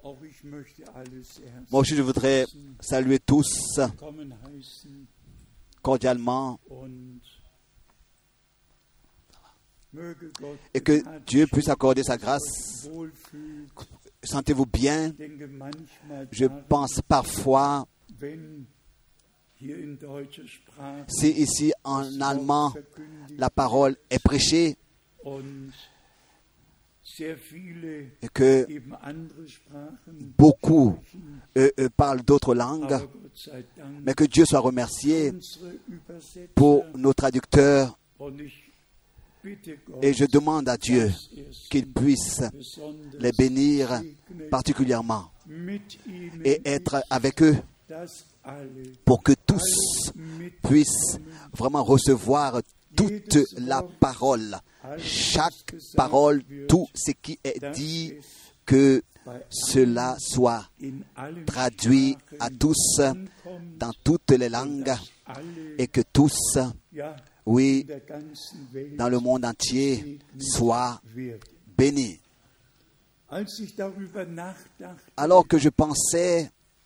Moi aussi, je voudrais saluer tous cordialement et que Dieu puisse accorder sa grâce. Sentez-vous bien? Je pense parfois, si ici en allemand la parole est prêchée et que beaucoup parlent d'autres langues, mais que Dieu soit remercié pour nos traducteurs. Et je demande à Dieu qu'il puisse les bénir particulièrement et être avec eux pour que tous puissent vraiment recevoir toute la parole, chaque parole, tout ce qui est dit, que cela soit traduit à tous dans toutes les langues et que tous, oui, dans le monde entier, soient bénis. Alors que je pensais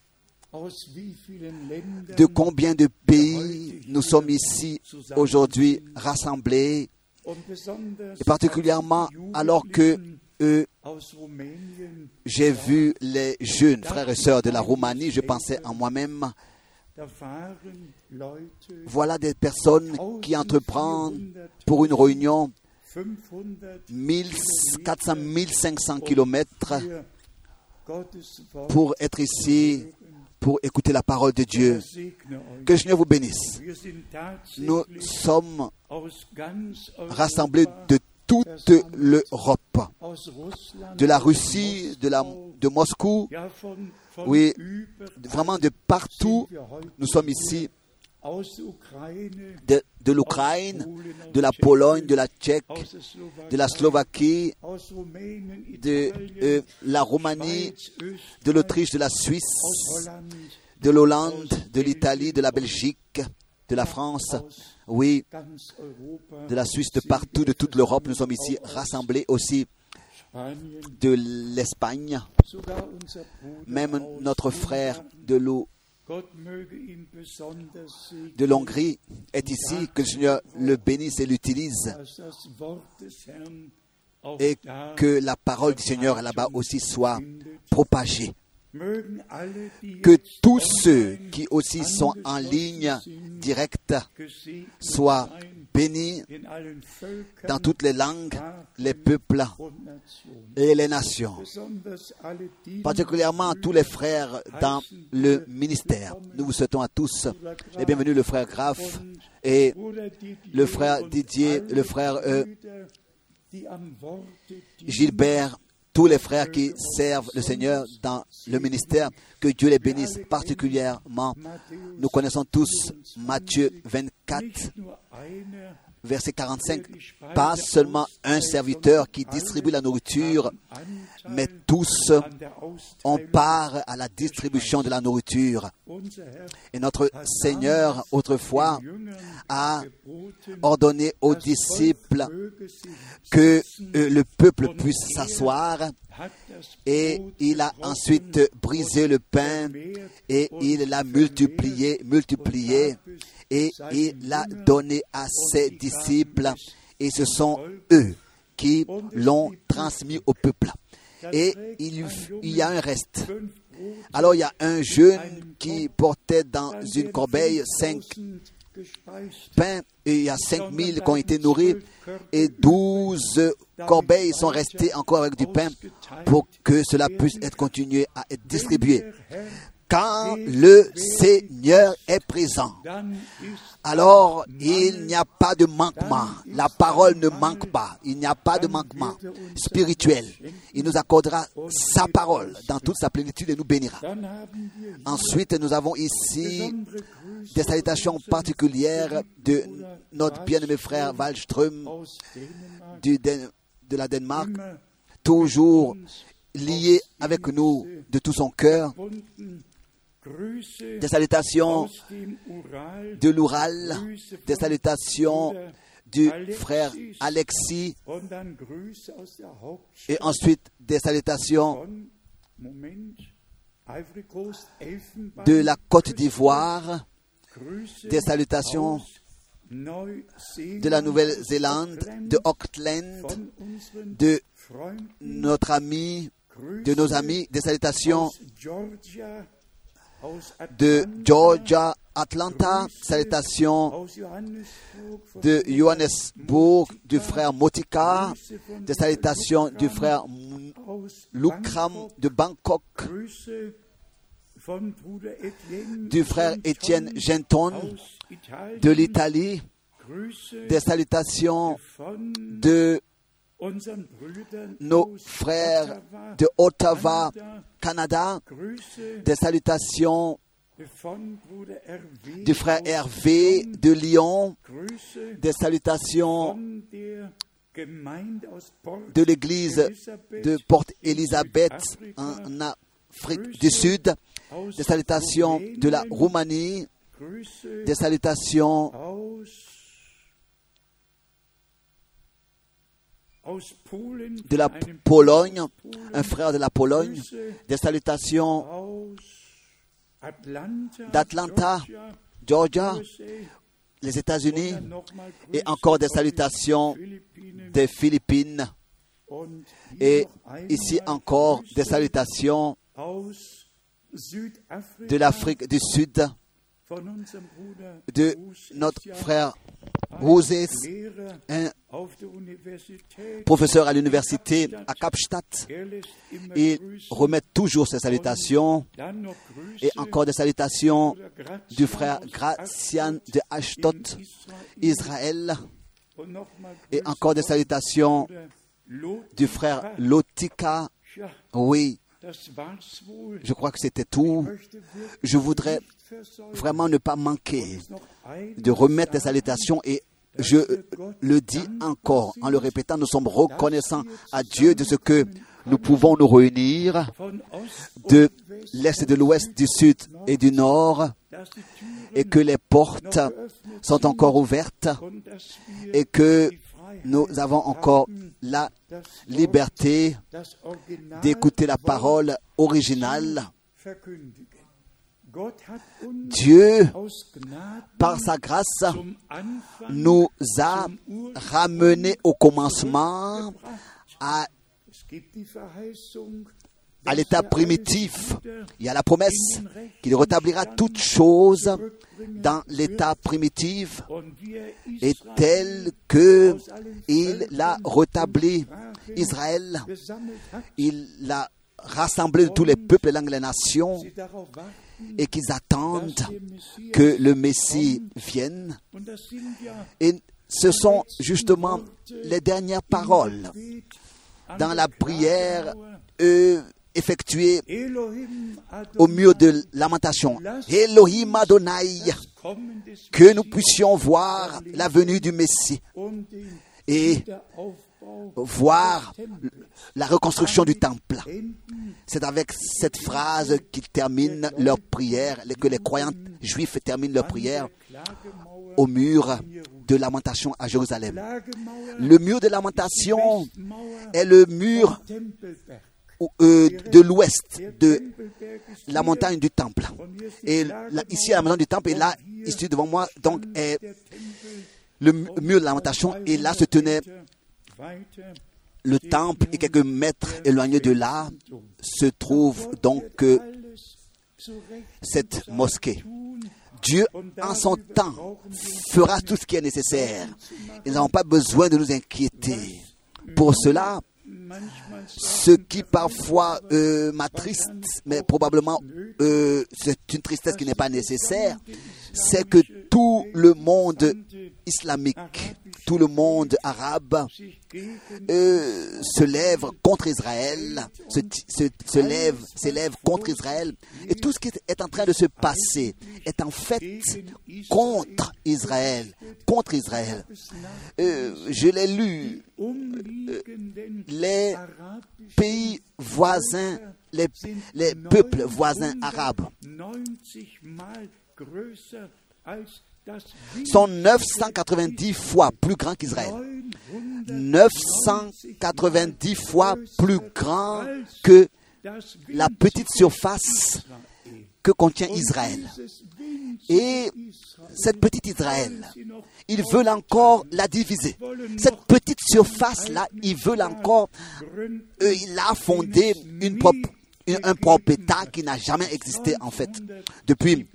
de combien de pays nous sommes ici aujourd'hui rassemblés, et particulièrement alors que j'ai vu les jeunes frères et sœurs de la Roumanie, je pensais en moi-même, voilà des personnes qui entreprennent pour une réunion 1400, 1500 kilomètres pour être ici, pour écouter la parole de Dieu. Que le Seigneur vous bénisse. Nous sommes rassemblés de toute l'Europe, de la Russie, de Moscou, oui, vraiment de partout. Nous sommes ici, de l'Ukraine, de la Pologne, de la Tchèque, de la Slovaquie, de la Roumanie, de l'Autriche, de la Suisse, de l'Hollande, de l'Italie, de la Belgique, de la France, oui, de la Suisse, de partout, de toute l'Europe. Nous sommes ici rassemblés aussi de l'Espagne. Même notre frère de l'Hongrie est ici. Que le Seigneur le bénisse et l'utilise. Et que la parole du Seigneur là-bas aussi soit propagée. Que tous ceux qui aussi sont en ligne directe soient bénis dans toutes les langues, les peuples et les nations. Particulièrement tous les frères dans le ministère. Nous vous souhaitons à tous les bienvenus, le frère Graf et le frère Didier, le frère Gilbert, tous les frères qui servent le Seigneur dans le ministère, que Dieu les bénisse particulièrement. Nous connaissons tous Matthieu 24, verset 45. Pas seulement un serviteur qui distribue la nourriture, mais tous on part à la distribution de la nourriture. Et notre Seigneur, autrefois, a ordonné aux disciples que le peuple puisse s'asseoir, et il a ensuite brisé le pain et il l'a multiplié, et il l'a donné à ses disciples, et ce sont eux qui l'ont transmis au peuple. Et il y a un reste. Alors il y a un jeune qui portait dans une corbeille 5 pains, et il y a 5000 qui ont été nourris, et 12 corbeilles sont restées encore avec du pain pour que cela puisse être continué à être distribué. Quand le Seigneur est présent, alors il n'y a pas de manquement. La parole ne manque pas. Il n'y a pas de manquement spirituel. Il nous accordera sa parole dans toute sa plénitude et nous bénira. Ensuite, nous avons ici des salutations particulières de notre bien-aimé frère Wallström de la Danemark, toujours lié avec nous de tout son cœur. Des salutations de l'Oural, des salutations du frère Alexis, et ensuite des salutations de la Côte d'Ivoire, des salutations de la Nouvelle-Zélande, de Auckland, de notre ami, de nos amis, des salutations de Georgia, Atlanta, salutations de Johannesburg, du frère Motika, des salutations du frère Lukram de Bangkok, du frère Étienne Genton de l'Italie, des salutations de nos frères de Ottawa, Canada, des salutations du frère Hervé de Lyon, des salutations de l'église de Port-Élisabeth en Afrique du Sud, des salutations de la Roumanie, des salutations de la Pologne, un frère de la Pologne, des salutations d'Atlanta, Georgia, les États-Unis, et encore des salutations des Philippines, et ici encore des salutations de l'Afrique du Sud, de notre frère Roses, un professeur à l'université à Kapstadt. Il remet toujours ses salutations, et encore des salutations du frère Gracian de Ashdod, Israël, et encore des salutations du frère Lotika. Oui, je crois que c'était tout. Je voudrais vraiment ne pas manquer de remettre les salutations, et je le dis encore en le répétant, nous sommes reconnaissants à Dieu de ce que nous pouvons nous réunir de l'Est et de l'Ouest, du Sud et du Nord, et que les portes sont encore ouvertes, et que nous avons encore la liberté d'écouter la parole originale. Dieu, par sa grâce, nous a ramenés au commencement, à l'état primitif. Il y a la promesse qu'il rétablira toutes choses dans l'état primitif, et tel que il l'a rétabli Israël, il l'a rassemblé de tous les peuples, les langues, les nations, et qu'ils attendent que le Messie vienne. Et ce sont justement les dernières paroles dans la prière effectuée au mur de lamentation. Elohim Adonai, que nous puissions voir la venue du Messie et voir la reconstruction du temple. C'est avec cette phrase qu'ils terminent leur prière, que les croyants juifs terminent leur prière au mur de lamentation à Jérusalem. Le mur de lamentation est le mur de l'ouest de la montagne du temple. Et là, ici à la maison du temple, et là, ici devant moi, donc, est le mur de lamentation, et là se tenait le temple, et quelques mètres éloignés de là se trouve donc cette mosquée. Dieu, en son temps, fera tout ce qui est nécessaire. Ils n'ont pas besoin de nous inquiéter. Pour cela, ce qui parfois m'attriste, mais probablement c'est une tristesse qui n'est pas nécessaire, c'est que tout le monde islamique, tout le monde arabe se lève contre Israël, s'élève contre Israël, et tout ce qui est en train de se passer est en fait contre Israël, je l'ai lu, les pays voisins, les peuples voisins arabes sont 990 fois plus grands qu'Israël. 990 fois plus grands que la petite surface que contient Israël. Et cette petite Israël, ils veulent encore la diviser. Cette petite surface-là, ils veulent encore, il a fondé un propre État qui n'a jamais existé en fait. Depuis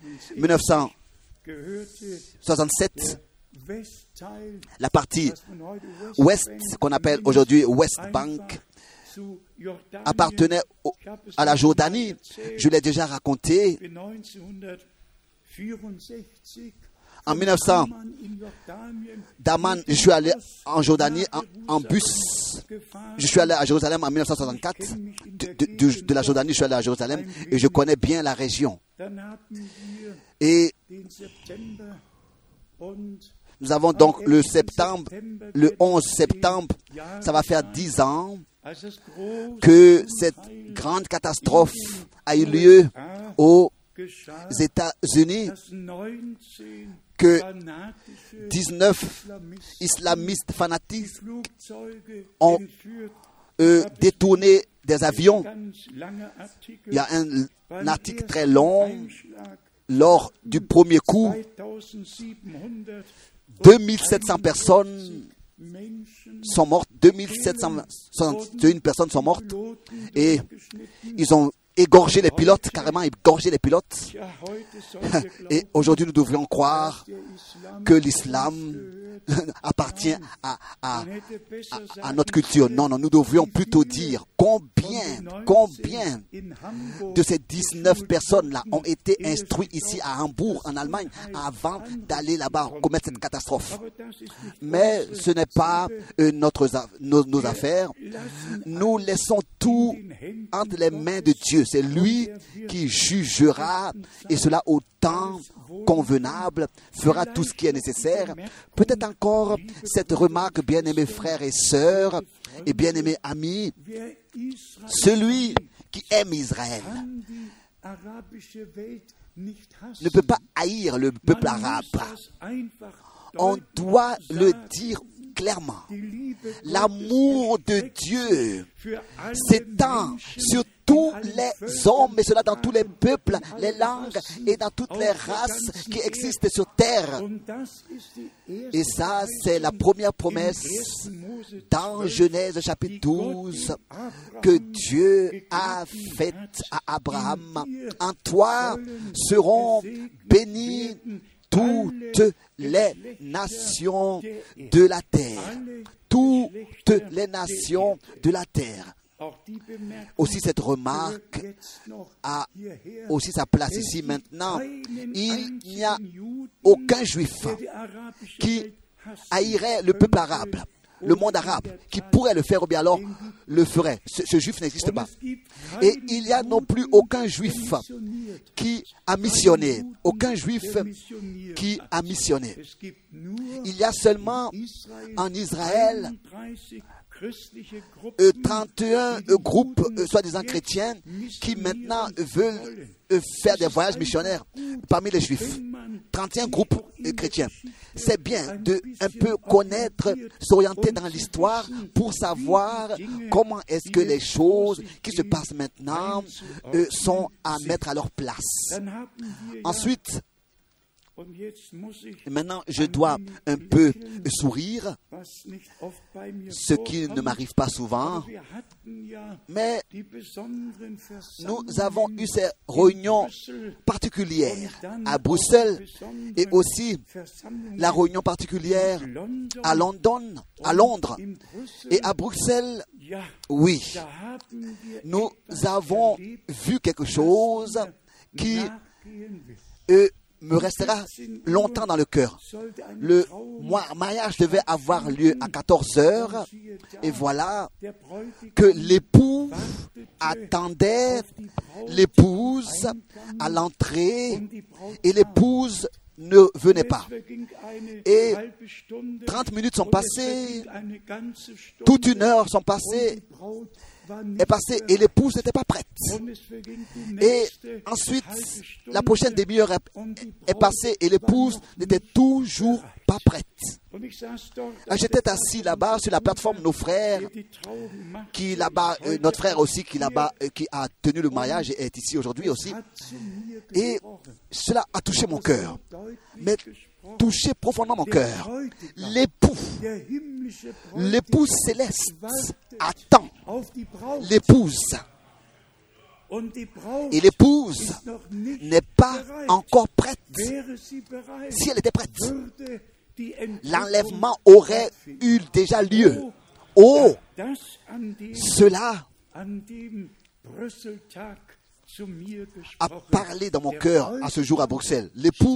1967, la partie ouest, qu'on appelle aujourd'hui West Bank, appartenait à la Jordanie. Je l'ai déjà raconté. En 1900, d'Amman, je suis allé en Jordanie en bus. Je suis allé à Jérusalem en 1964. De la Jordanie, je suis allé à Jérusalem et je connais bien la région. Et nous avons donc le 11 septembre, ça va faire 10 ans que cette grande catastrophe a eu lieu aux États-Unis, que 19 islamistes fanatiques ont détourné des avions. Il y a un article très long. Lors du premier coup, 2700 personnes sont mortes, 2761 personnes sont mortes, et ils ont égorgé les pilotes, carrément égorgé les pilotes. Et aujourd'hui, nous devrions croire que l'islam appartient à notre culture. Non, nous devrions plutôt dire combien de ces 19 personnes-là ont été instruites ici à Hambourg, en Allemagne, avant d'aller là-bas commettre cette catastrophe. Mais ce n'est pas nos affaires. Nous laissons tout entre les mains de Dieu. C'est lui qui jugera, et cela au temps convenable, fera tout ce qui est nécessaire. Peut-être encore cette remarque, bien-aimés frères et sœurs, et bien-aimés amis, celui qui aime Israël ne peut pas haïr le peuple arabe. On doit le dire clairement. L'amour de Dieu s'étend sur tous les hommes, et cela dans tous les peuples, les langues et dans toutes les races qui existent sur terre. Et ça, c'est la première promesse dans Genèse chapitre 12 que Dieu a faite à Abraham. En toi seront bénies toutes les nations de la terre. Toutes les nations de la terre. Aussi, cette remarque a aussi sa place ici maintenant. Il n'y a aucun juif qui haïrait le peuple arabe, le monde arabe, qui pourrait le faire, ou bien alors le ferait. Ce juif n'existe pas. Et il n'y a non plus aucun juif qui a missionné. Aucun juif qui a missionné. Il y a seulement en Israël 31 groupes soi-disant chrétiens qui maintenant veulent faire des voyages missionnaires parmi les juifs. 31 groupes chrétiens. C'est bien de un peu connaître, s'orienter dans l'histoire pour savoir comment est-ce que les choses qui se passent maintenant sont à mettre à leur place. Ensuite, maintenant, je dois un peu sourire, ce qui ne m'arrive pas souvent, mais nous avons eu ces réunions particulières à Bruxelles et aussi la réunion particulière à Londres et à Bruxelles. Oui, nous avons vu quelque chose qui me restera longtemps dans le cœur. Le mariage devait avoir lieu à 14h et voilà que l'époux attendait l'épouse à l'entrée et l'épouse ne venait pas. Et 30 minutes sont passées, toute une heure sont passées, et l'épouse n'était pas prête. Et ensuite, la prochaine demi-heure est passée et l'épouse n'était toujours pas prête. J'étais assis là-bas sur la plateforme, nos frères, qui là-bas, notre frère aussi qui là-bas, qui a tenu le mariage et est ici aujourd'hui aussi. Et cela a touché mon cœur, mais touché profondément mon cœur. L'époux céleste attend l'épouse. Et l'épouse n'est pas encore prête. Si elle était prête, l'enlèvement aurait eu déjà lieu. Oh, cela a parlé dans mon cœur à ce jour à Bruxelles. L'époux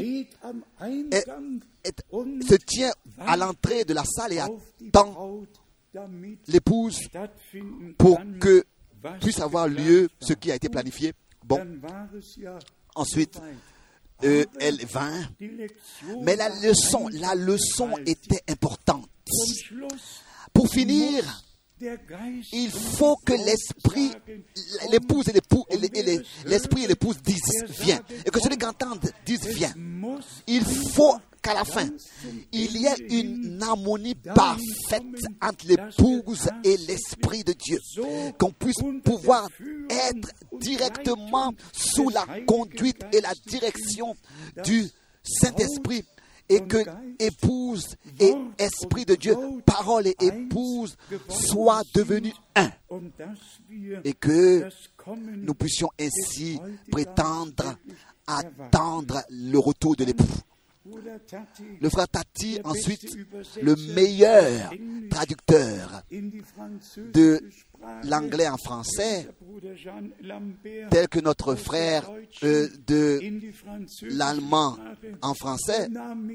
se tient à l'entrée de la salle et attend l'épouse pour que puisse avoir lieu ce qui a été planifié. Bon, ensuite, elle vint, mais la leçon était importante. Pour finir, il faut que l'épouse et l'esprit et l'épouse disent viens, et que celui qui entend dise viens. Il faut qu'à la fin, il y ait une harmonie parfaite entre l'épouse et l'Esprit de Dieu. Qu'on puisse pouvoir être directement sous la conduite et la direction du Saint-Esprit. Et que épouse et Esprit de Dieu, parole et épouse soient devenus un. Et que nous puissions ainsi prétendre attendre le retour de l'époux. Le frère Tati, ensuite, le meilleur traducteur de l'anglais en français, tel que notre frère de l'allemand en français,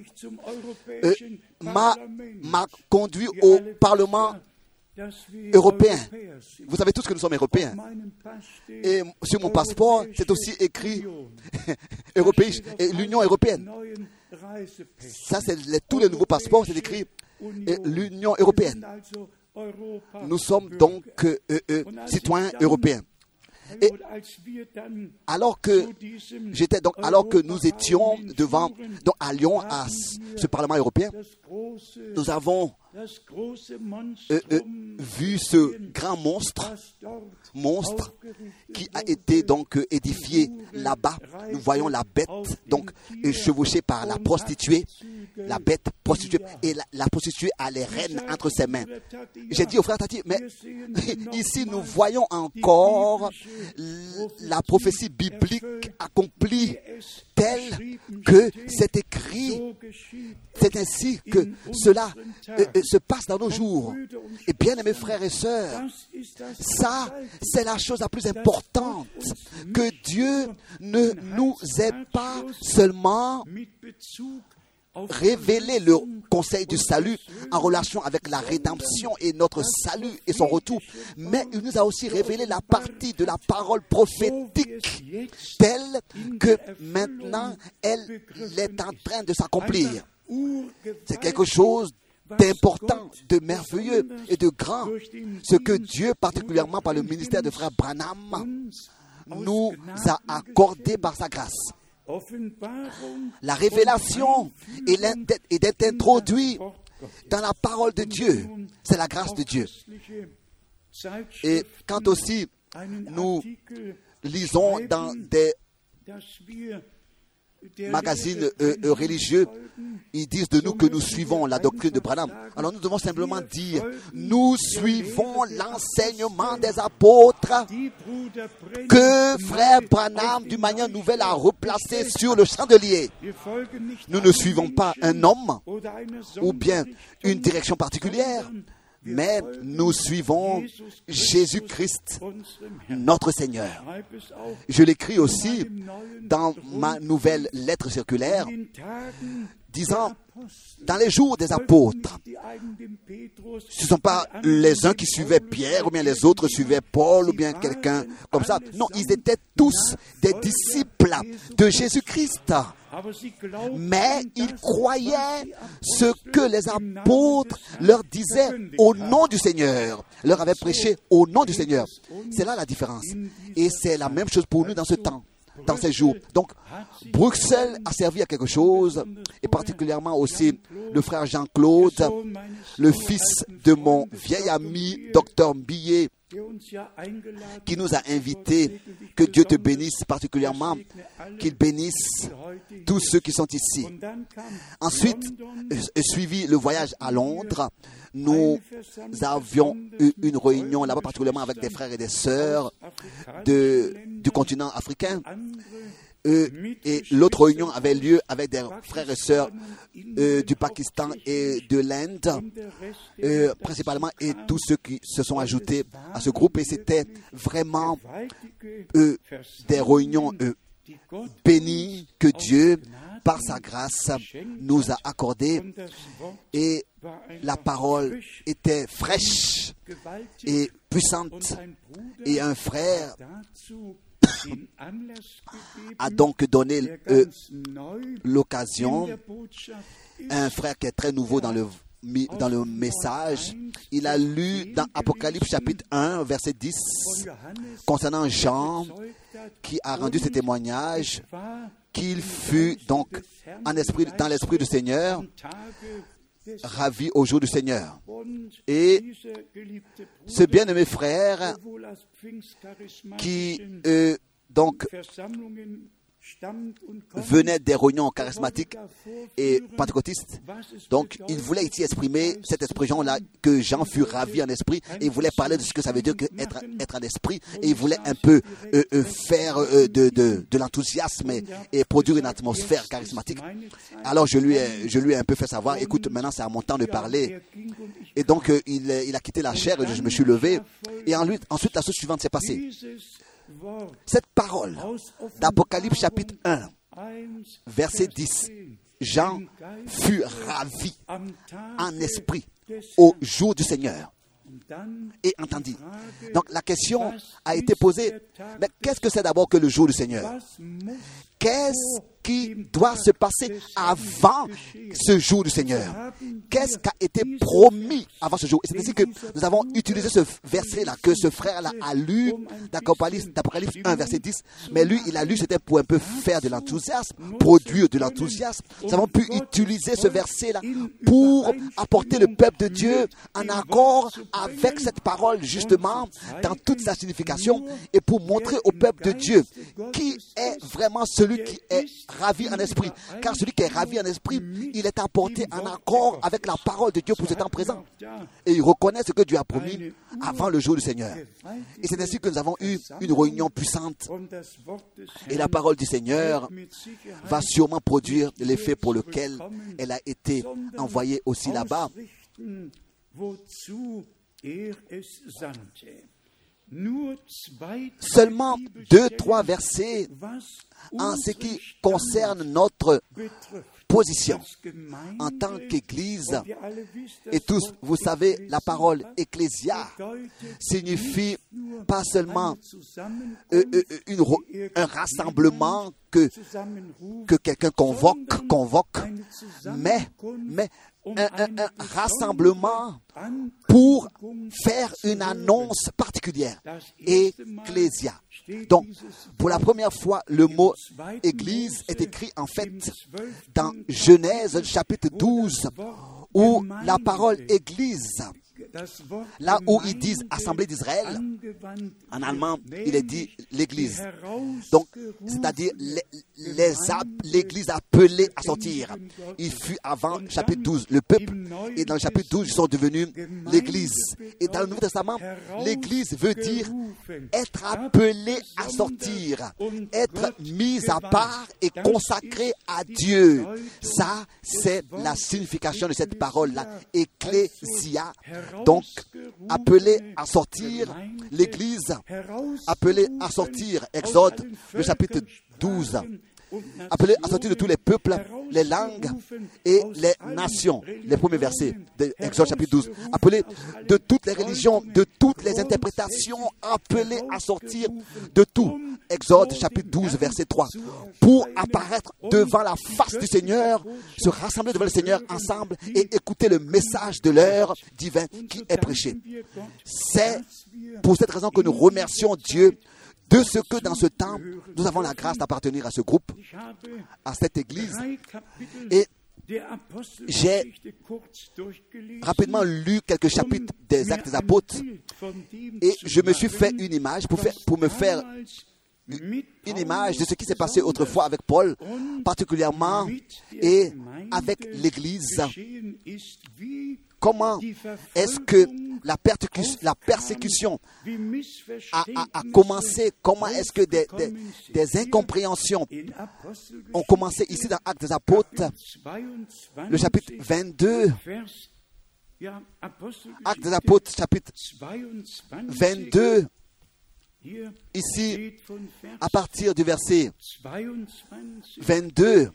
m'a conduit au Parlement européen. Vous savez tous que nous sommes européens. Et sur mon passeport, c'est aussi écrit européen, l'Union européenne. Ça, c'est tous les nouveaux passeports, c'est écrit l'Union européenne. Nous sommes donc citoyens européens. Et alors que nous étions à Lyon, à ce Parlement européen, nous avons vu ce grand monstre qui a été donc édifié là-bas. Nous voyons la bête donc chevauchée par la prostituée, et la prostituée a les rênes entre ses mains. J'ai dit au frère Tati, mais ici nous voyons encore la prophétie biblique accomplie telle que c'est écrit. C'est ainsi que cela se passe dans nos jours. Et bien aimés frères et sœurs, ça c'est la chose la plus importante, que Dieu ne nous ait pas seulement révéler le conseil du salut en relation avec la rédemption et notre salut et son retour, mais il nous a aussi révélé la partie de la parole prophétique telle que maintenant elle est en train de s'accomplir. C'est quelque chose d'important, de merveilleux et de grand, ce que Dieu, particulièrement par le ministère de frère Branham, nous a accordé par sa grâce. La révélation est d'être introduit dans la parole de Dieu. C'est la grâce de Dieu. Et quand aussi nous lisons dans des magazines religieux, ils disent de nous que nous suivons la doctrine de Branham. Alors nous devons simplement dire, nous suivons l'enseignement des apôtres que frère Branham, d'une manière nouvelle, a replacé sur le chandelier. Nous ne suivons pas un homme ou bien une direction particulière, mais nous suivons Jésus-Christ, notre Seigneur. Je l'écris aussi dans ma nouvelle lettre circulaire, disant, dans les jours des apôtres, ce ne sont pas les uns qui suivaient Pierre, ou bien les autres suivaient Paul, ou bien quelqu'un comme ça. Non, ils étaient tous des disciples de Jésus-Christ. Mais ils croyaient ce que les apôtres leur disaient au nom du Seigneur, leur avaient prêché au nom du Seigneur. C'est là la différence. Et c'est la même chose pour nous dans ce temps. dans ces jours. Donc, Bruxelles a servi à quelque chose, et particulièrement aussi le frère Jean-Claude, le fils de mon vieil ami, Dr Millet, qui nous a invités. Que Dieu te bénisse particulièrement, qu'il bénisse tous ceux qui sont ici. Ensuite, suivi le voyage à Londres, nous avions eu une réunion là-bas, particulièrement avec des frères et des sœurs du continent africain. Et l'autre réunion avait lieu avec des frères et sœurs du Pakistan et de l'Inde, principalement, et tous ceux qui se sont ajoutés à ce groupe. Et c'était vraiment des réunions bénies que Dieu, par sa grâce, nous a accordées. Et la parole était fraîche et puissante. Et un frère a donc donné l'occasion, un frère qui est très nouveau dans le message, il a lu dans Apocalypse chapitre 1, verset 10, concernant Jean, qui a rendu ce témoignage, qu'il fut donc dans l'esprit du Seigneur, ravi au jour du Seigneur. Et ce bien-aimé frère qui donc venait des réunions charismatiques et pentecôtistes. Donc, il voulait ici exprimer cette expression-là, que Jean fut ravi en esprit, et il voulait parler de ce que ça veut dire être en esprit, et il voulait un peu faire de l'enthousiasme et produire une atmosphère charismatique. Alors, je lui ai un peu fait savoir, écoute, maintenant c'est à mon temps de parler. Et donc, il a quitté la chair, et je me suis levé, et ensuite la chose suivante s'est passée. Cette parole d'Apocalypse chapitre 1, verset 10, Jean fut ravi en esprit au jour du Seigneur et entendit. Donc la question a été posée, mais qu'est-ce que c'est d'abord que le jour du Seigneur? Qu'est-ce qui doit se passer avant ce jour du Seigneur? Qu'est-ce qui a été promis avant ce jour? Et c'est ainsi que nous avons utilisé ce verset-là, que ce frère-là a lu d'Apocalypse 1, verset 10. Mais lui, il a lu, c'était pour un peu faire de l'enthousiasme, produire de l'enthousiasme. Nous avons pu utiliser ce verset-là pour apporter le peuple de Dieu en accord avec cette parole, justement, dans toute sa signification, et pour montrer au peuple de Dieu qui est vraiment celui qui est ravi en esprit. Car celui qui est ravi en esprit, il est apporté en accord avec la parole de Dieu pour ce temps présent. Et il reconnaît ce que Dieu a promis avant le jour du Seigneur. Et c'est ainsi que nous avons eu une réunion puissante. Et la parole du Seigneur va sûrement produire l'effet pour lequel elle a été envoyée aussi là-bas. Seulement 2-3 versets en ce qui concerne notre position en tant qu'Église. Et tous, vous savez, la parole ecclésia signifie pas seulement un rassemblement que quelqu'un convoque, mais un rassemblement pour faire une annonce particulière. Ecclésia. Donc, pour la première fois, le mot Église est écrit en fait dans Genèse chapitre 12, où la parole Église, là où ils disent Assemblée d'Israël, en allemand, il est dit l'Église. Donc, c'est-à-dire l'Église appelée à sortir. Il fut avant chapitre 12, le peuple, et dans le chapitre 12, ils sont devenus l'Église. Et dans le Nouveau Testament, l'Église veut dire être appelée à sortir, être mise à part et consacrée à Dieu. Ça, c'est la signification de cette parole-là, Ecclésia. Donc, appelé à sortir, l'Église appelée à sortir, Exode, le chapitre 12, appelé à sortir de tous les peuples, les langues et les nations. Les premiers versets de Exode chapitre 12. Appelé de toutes les religions, de toutes les interprétations, appelé à sortir de tout. Exode chapitre 12, verset 3. Pour apparaître devant la face du Seigneur, se rassembler devant le Seigneur ensemble et écouter le message de l'heure divin qui est prêché. C'est pour cette raison que nous remercions Dieu de ce que dans ce temps, nous avons la grâce d'appartenir à ce groupe, à cette église. Et j'ai rapidement lu quelques chapitres des Actes des Apôtres et je me suis fait une image pour me faire une image de ce qui s'est passé autrefois avec Paul, particulièrement, et avec l'Église. Comment est-ce que la persécution a commencé? Comment est-ce que des incompréhensions ont commencé ici dans Actes des Apôtres, le chapitre 22, Actes des Apôtres, chapitre 22, ici, à partir du verset 22,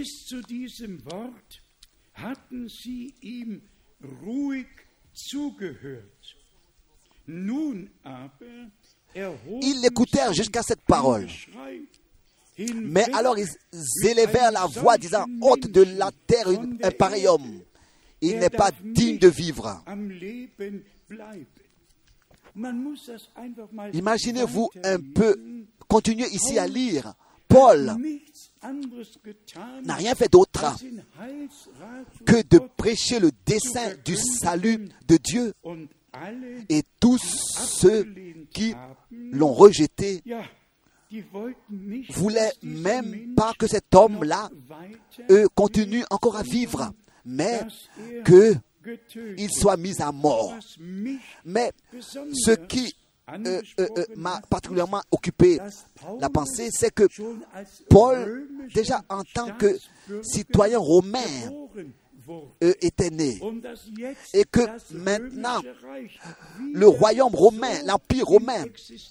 ils l'écoutèrent jusqu'à cette parole. Mais alors ils élevèrent la voix, disant: ôte de la terre un pareil homme. Il n'est pas digne de vivre. Imaginez-vous un peu, continuez ici à lire. Paul n'a rien fait d'autre que de prêcher le dessein du salut de Dieu. Et tous ceux qui l'ont rejeté voulaient même pas que cet homme-là continue encore à vivre, mais qu'il soit mis à mort. Mais ce qui m'a particulièrement occupé la pensée, c'est que Paul, déjà en tant que citoyen romain, était né, et que maintenant le royaume romain, l'empire romain,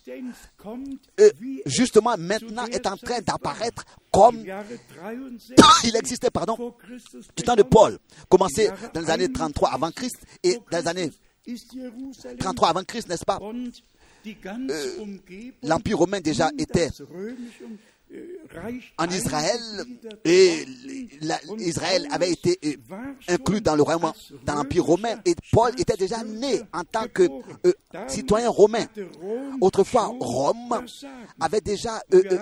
justement maintenant est en train d'apparaître comme il existait, du temps de Paul, commencé dans les années 33 avant Christ, et dans les années 33 avant Christ, n'est-ce pas? L'empire romain déjà était en Israël, et Israël avait été inclus dans le royaume, dans l'empire romain, et Paul était déjà né en tant que citoyen romain. Autrefois, Rome avait déjà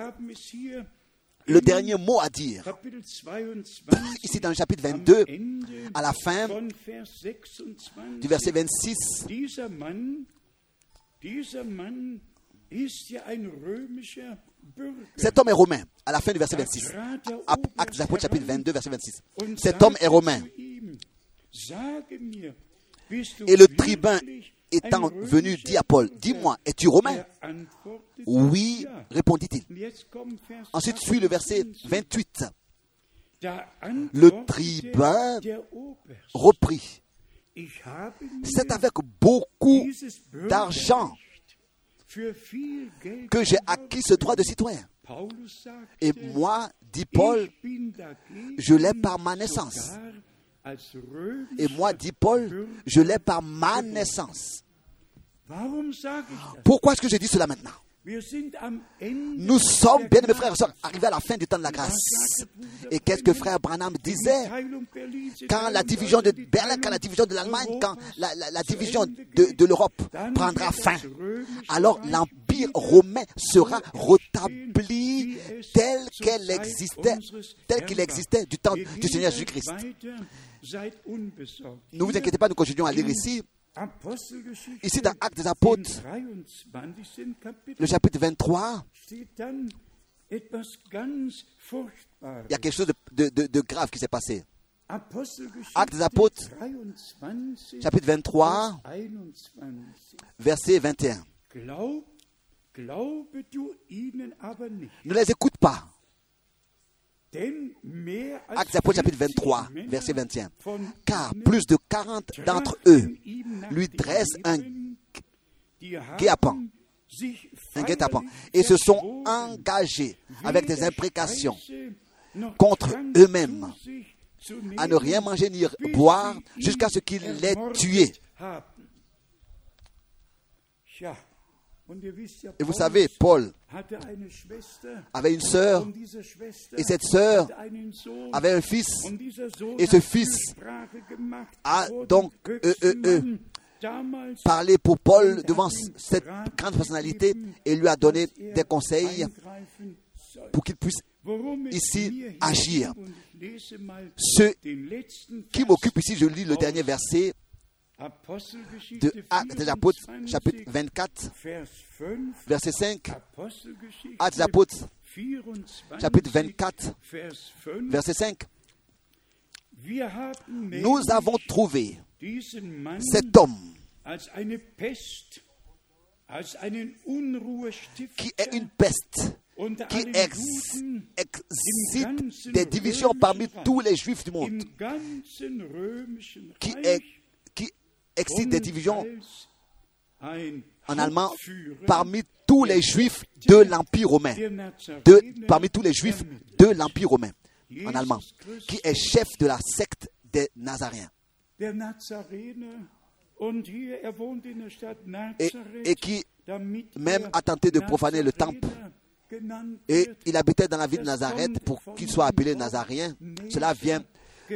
le dernier mot à dire. Ici dans le chapitre 22, à la fin du verset 26, cet homme est romain, à la fin du verset 26. Actes des Apôtres, chapitre 22, verset 26. Cet homme est romain. Et le tribun étant venu dit à Paul: dis-moi, es-tu romain? Oui, répondit-il. Ensuite suit le verset 28. Le tribun reprit: c'est avec beaucoup d'argent que j'ai acquis ce droit de citoyen. Et moi, dit Paul, je l'ai par ma naissance. Et moi, dit Paul, je l'ai par ma naissance. Pourquoi est-ce que je dis cela maintenant? Nous sommes, bien mes frères et sœurs, arrivés à la fin du temps de la grâce. Et qu'est-ce que frère Branham disait? Quand la division de Berlin, quand la division de l'Allemagne, quand la division de l'Europe prendra fin, alors l'Empire romain sera rétabli tel qu'il existait du temps du Seigneur Jésus-Christ. Ne vous inquiétez pas, nous continuons à lire ici. Ici dans Actes des Apôtres, le chapitre 23, il y a quelque chose de grave qui s'est passé. Actes des Apôtres, chapitre 23, verset 21. Ne les écoute pas. Actes des Apôtres, chapitre 23, verset 21. Car plus de 40 d'entre eux lui dressent un guet-apens et se sont engagés avec des imprécations contre eux-mêmes à ne rien manger ni boire jusqu'à ce qu'ils l'aient tué. Et vous savez, Paul avait une sœur, et cette sœur avait un fils, et ce fils a donc parlé pour Paul devant cette grande personnalité et lui a donné des conseils pour qu'il puisse ici agir. Ce qui m'occupe ici, je lis le dernier verset de Actes des Apôtres, chapitre 24, verset 5. Actes des Apôtres, chapitre 24, verset 5. Nous avons trouvé cet homme qui est une peste, qui excite des divisions parmi tous les Juifs du monde, qui excite des divisions en allemand parmi tous les Juifs de l'Empire romain, parmi tous les Juifs de l'Empire romain, en allemand, qui est chef de la secte des Nazaréens. Et qui même a tenté de profaner le temple. Et il habitait dans la ville de Nazareth pour qu'il soit appelé Nazaréen. Cela vient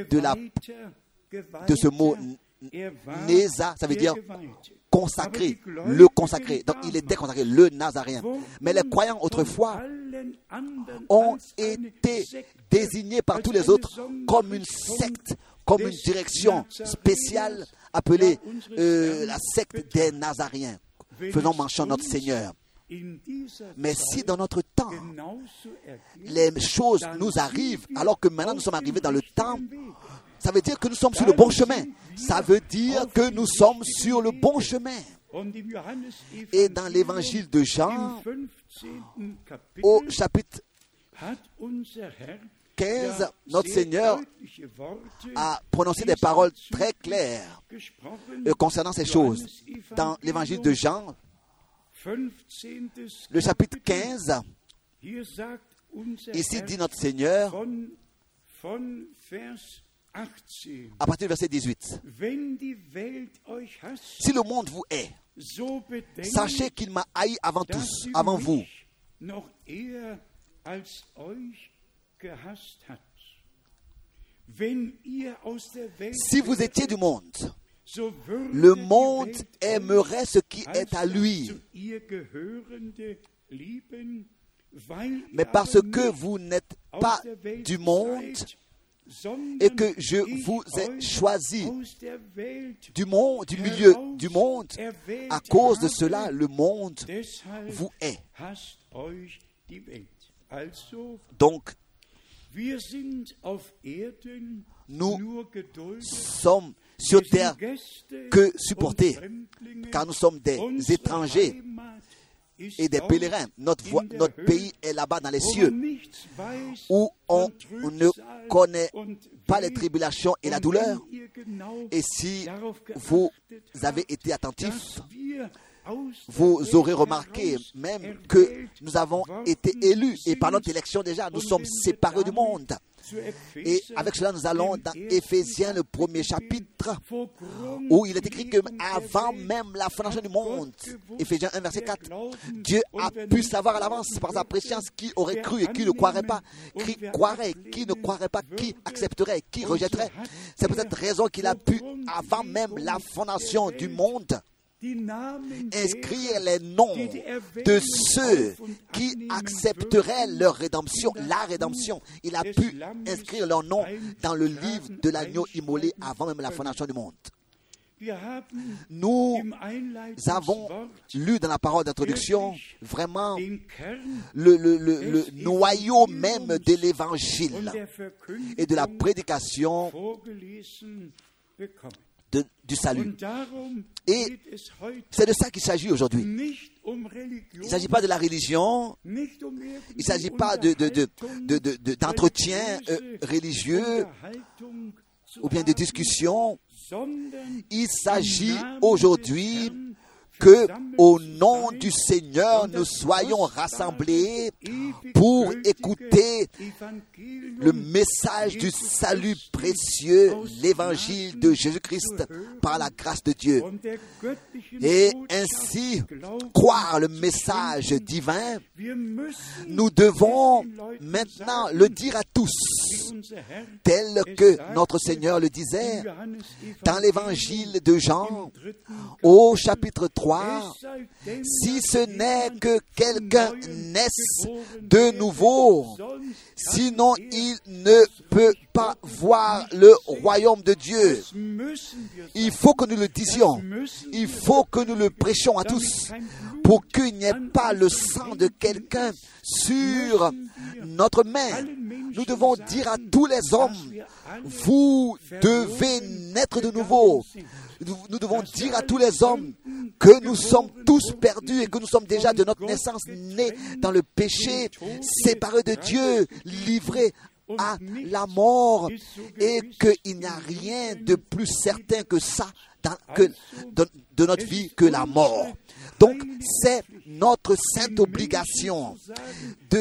de ce mot Néza, ça veut dire consacré, le consacré. Donc il était consacré, le Nazaréen. Mais les croyants autrefois ont été désignés par tous les autres comme une secte, comme une direction spéciale appelée la secte des Nazaréens. Faisons mention de notre Seigneur. Mais si dans notre temps, les choses nous arrivent, alors que maintenant nous sommes arrivés dans le temps, ça veut dire que nous sommes sur le bon chemin. Ça veut dire que nous sommes sur le bon chemin. Et dans l'évangile de Jean, au chapitre 15, notre Seigneur a prononcé des paroles très claires concernant ces choses. Dans l'évangile de Jean, le chapitre 15, ici dit notre Seigneur, à partir du verset 18, « Si le monde vous hait, sachez qu'il m'a haï avant tous, avant vous. Si vous étiez du monde, le monde aimerait ce qui est à lui. Mais parce que vous n'êtes pas du monde et que je vous ai choisi du monde, du milieu du monde, à cause de cela, le monde vous hait. » Donc, nous sommes sur terre que supporter, car nous sommes des étrangers et des pèlerins. Notre pays est là-bas dans les cieux, où on ne connaît pas les tribulations et la douleur. Et si vous avez été attentifs, vous aurez remarqué même que nous avons été élus, et par notre élection déjà, nous sommes séparés du monde. Et avec cela, nous allons dans Éphésiens, le premier chapitre, où il est écrit que avant même la fondation du monde, Éphésiens 1, verset 4, Dieu a pu savoir à l'avance par sa préscience qui aurait cru et qui ne croirait pas, qui croirait, qui ne croirait pas, qui accepterait, qui rejetterait. C'est pour cette raison qu'il a pu, avant même la fondation du monde, inscrire les noms de ceux qui accepteraient leur rédemption, la rédemption. Il a pu inscrire leur nom dans le livre de l'agneau immolé avant même la fondation du monde. Nous avons lu dans la parole d'introduction vraiment le noyau même de l'évangile et de la prédication du salut. Et c'est de ça qu'il s'agit aujourd'hui. Il ne s'agit pas de la religion, il ne s'agit pas d'entretien religieux ou bien de discussion. Il s'agit aujourd'hui que au nom du Seigneur, nous soyons rassemblés pour écouter le message du salut précieux, l'évangile de Jésus-Christ par la grâce de Dieu. Et ainsi croire le message divin. Nous devons maintenant le dire à tous, tel que notre Seigneur le disait dans l'évangile de Jean, au chapitre 3, si ce n'est que quelqu'un naisse de nouveau, sinon il ne peut pas voir le royaume de Dieu. Il faut que nous le disions, il faut que nous le prêchions à tous, pour qu'il n'y ait pas le sang de quelqu'un sur notre main. Nous devons dire à tous les hommes, vous devez naître de nouveau. Nous devons dire à tous les hommes que nous sommes tous perdus et que nous sommes déjà de notre naissance nés dans le péché, séparés de Dieu, livrés à la mort, et qu'il n'y a rien de plus certain que ça de notre vie que la mort. Donc, c'est notre sainte obligation de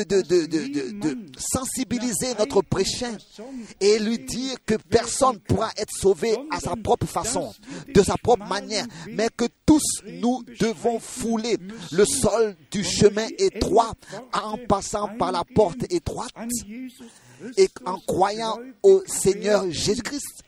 sensibiliser notre prochain et lui dire que personne ne pourra être sauvé à sa propre façon, de sa propre manière, mais que tous nous devons fouler le sol du chemin étroit en passant par la porte étroite et en croyant au Seigneur Jésus-Christ.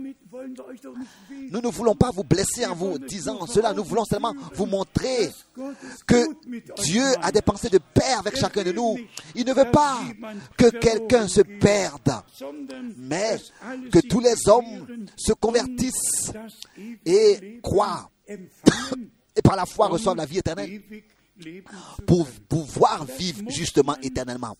Nous ne voulons pas vous blesser en vous disant cela. Nous voulons seulement vous montrer que Dieu a des pensées de paix avec chacun de nous. Il ne veut pas que quelqu'un se perde, mais que tous les hommes se convertissent et croient et par la foi reçoivent la vie éternelle, pour pouvoir vivre justement éternellement.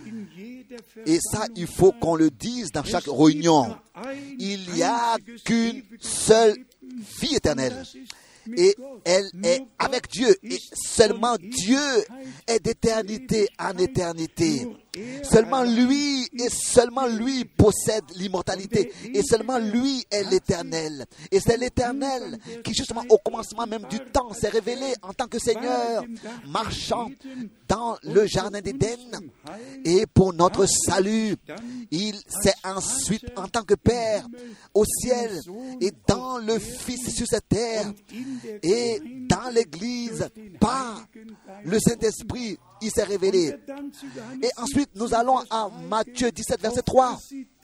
Et ça, il faut qu'on le dise dans chaque réunion. Il n'y a qu'une seule vie éternelle. Et elle est avec Dieu. Et seulement Dieu est d'éternité en éternité. Seulement lui et seulement lui possède l'immortalité. Et seulement lui est l'éternel. Et c'est l'éternel qui, justement, au commencement même du temps, s'est révélé en tant que Seigneur, marchant dans le jardin d'Éden. Et pour notre salut, il s'est ensuite, en tant que Père, au ciel et dans le Fils sur cette terre et dans l'Église, par le Saint-Esprit, il s'est révélé. Et ensuite, nous allons à Matthieu 17, verset 3.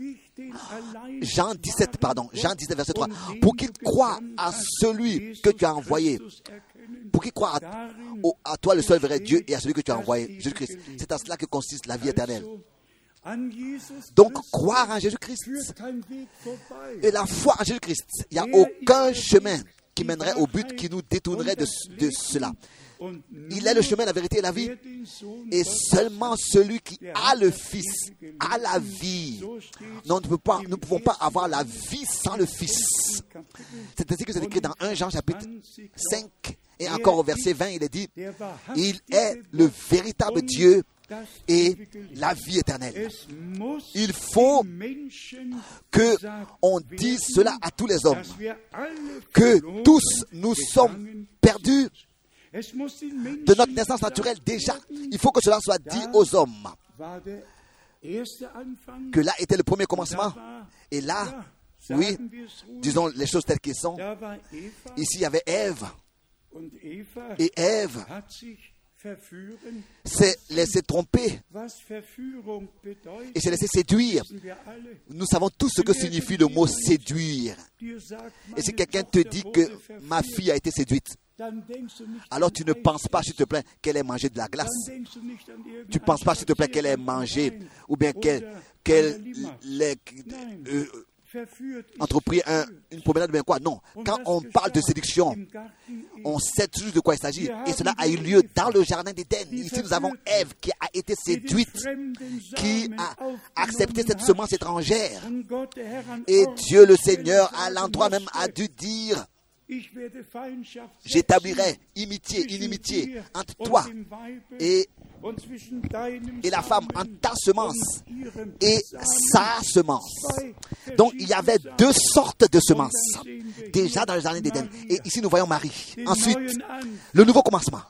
Jean 17, verset 3. Pour qu'il croie à celui que tu as envoyé. Pour qu'il croie à toi, le seul vrai Dieu, et à celui que tu as envoyé, Jésus-Christ. C'est à cela que consiste la vie éternelle. Donc, croire en Jésus-Christ et la foi en Jésus-Christ, il n'y a aucun chemin qui mènerait au but qui nous détournerait de cela. Il est le chemin, la vérité et la vie. Et seulement celui qui a le Fils a la vie. Nous ne pouvons pas avoir la vie sans le Fils. C'est ainsi que c'est écrit dans 1 Jean chapitre 5. Et encore au verset 20, il est dit, il est le véritable Dieu et la vie éternelle. Il faut qu'on dise cela à tous les hommes, que tous nous sommes perdus de notre naissance naturelle déjà. Il faut que cela soit dit aux hommes, que là était le premier commencement. Et là, oui, disons les choses telles qu'elles sont. Ici, il y avait Ève. Et Ève s'est laissé tromper et s'est laissé séduire. Nous savons tous ce que signifie le mot séduire. Et si quelqu'un te dit que ma fille a été séduite, alors tu ne penses pas, s'il te plaît, qu'elle ait mangé de la glace. Tu ne penses pas, s'il te plaît, qu'elle ait mangé ou bien qu'elle ait entrepris une promenade ou bien quoi. Non, quand on parle de séduction, on sait toujours de quoi il s'agit. Et cela a eu lieu dans le jardin d'Éden. Ici, nous avons Ève qui a été séduite, qui a accepté cette semence étrangère. Et Dieu le Seigneur, à l'endroit même, a dû dire, j'établirai inimitié entre toi et et la femme en ta semence et sa semence. Donc il y avait deux sortes de semences déjà dans le jardin d'Éden. Et ici nous voyons Marie. Ensuite, le nouveau commencement,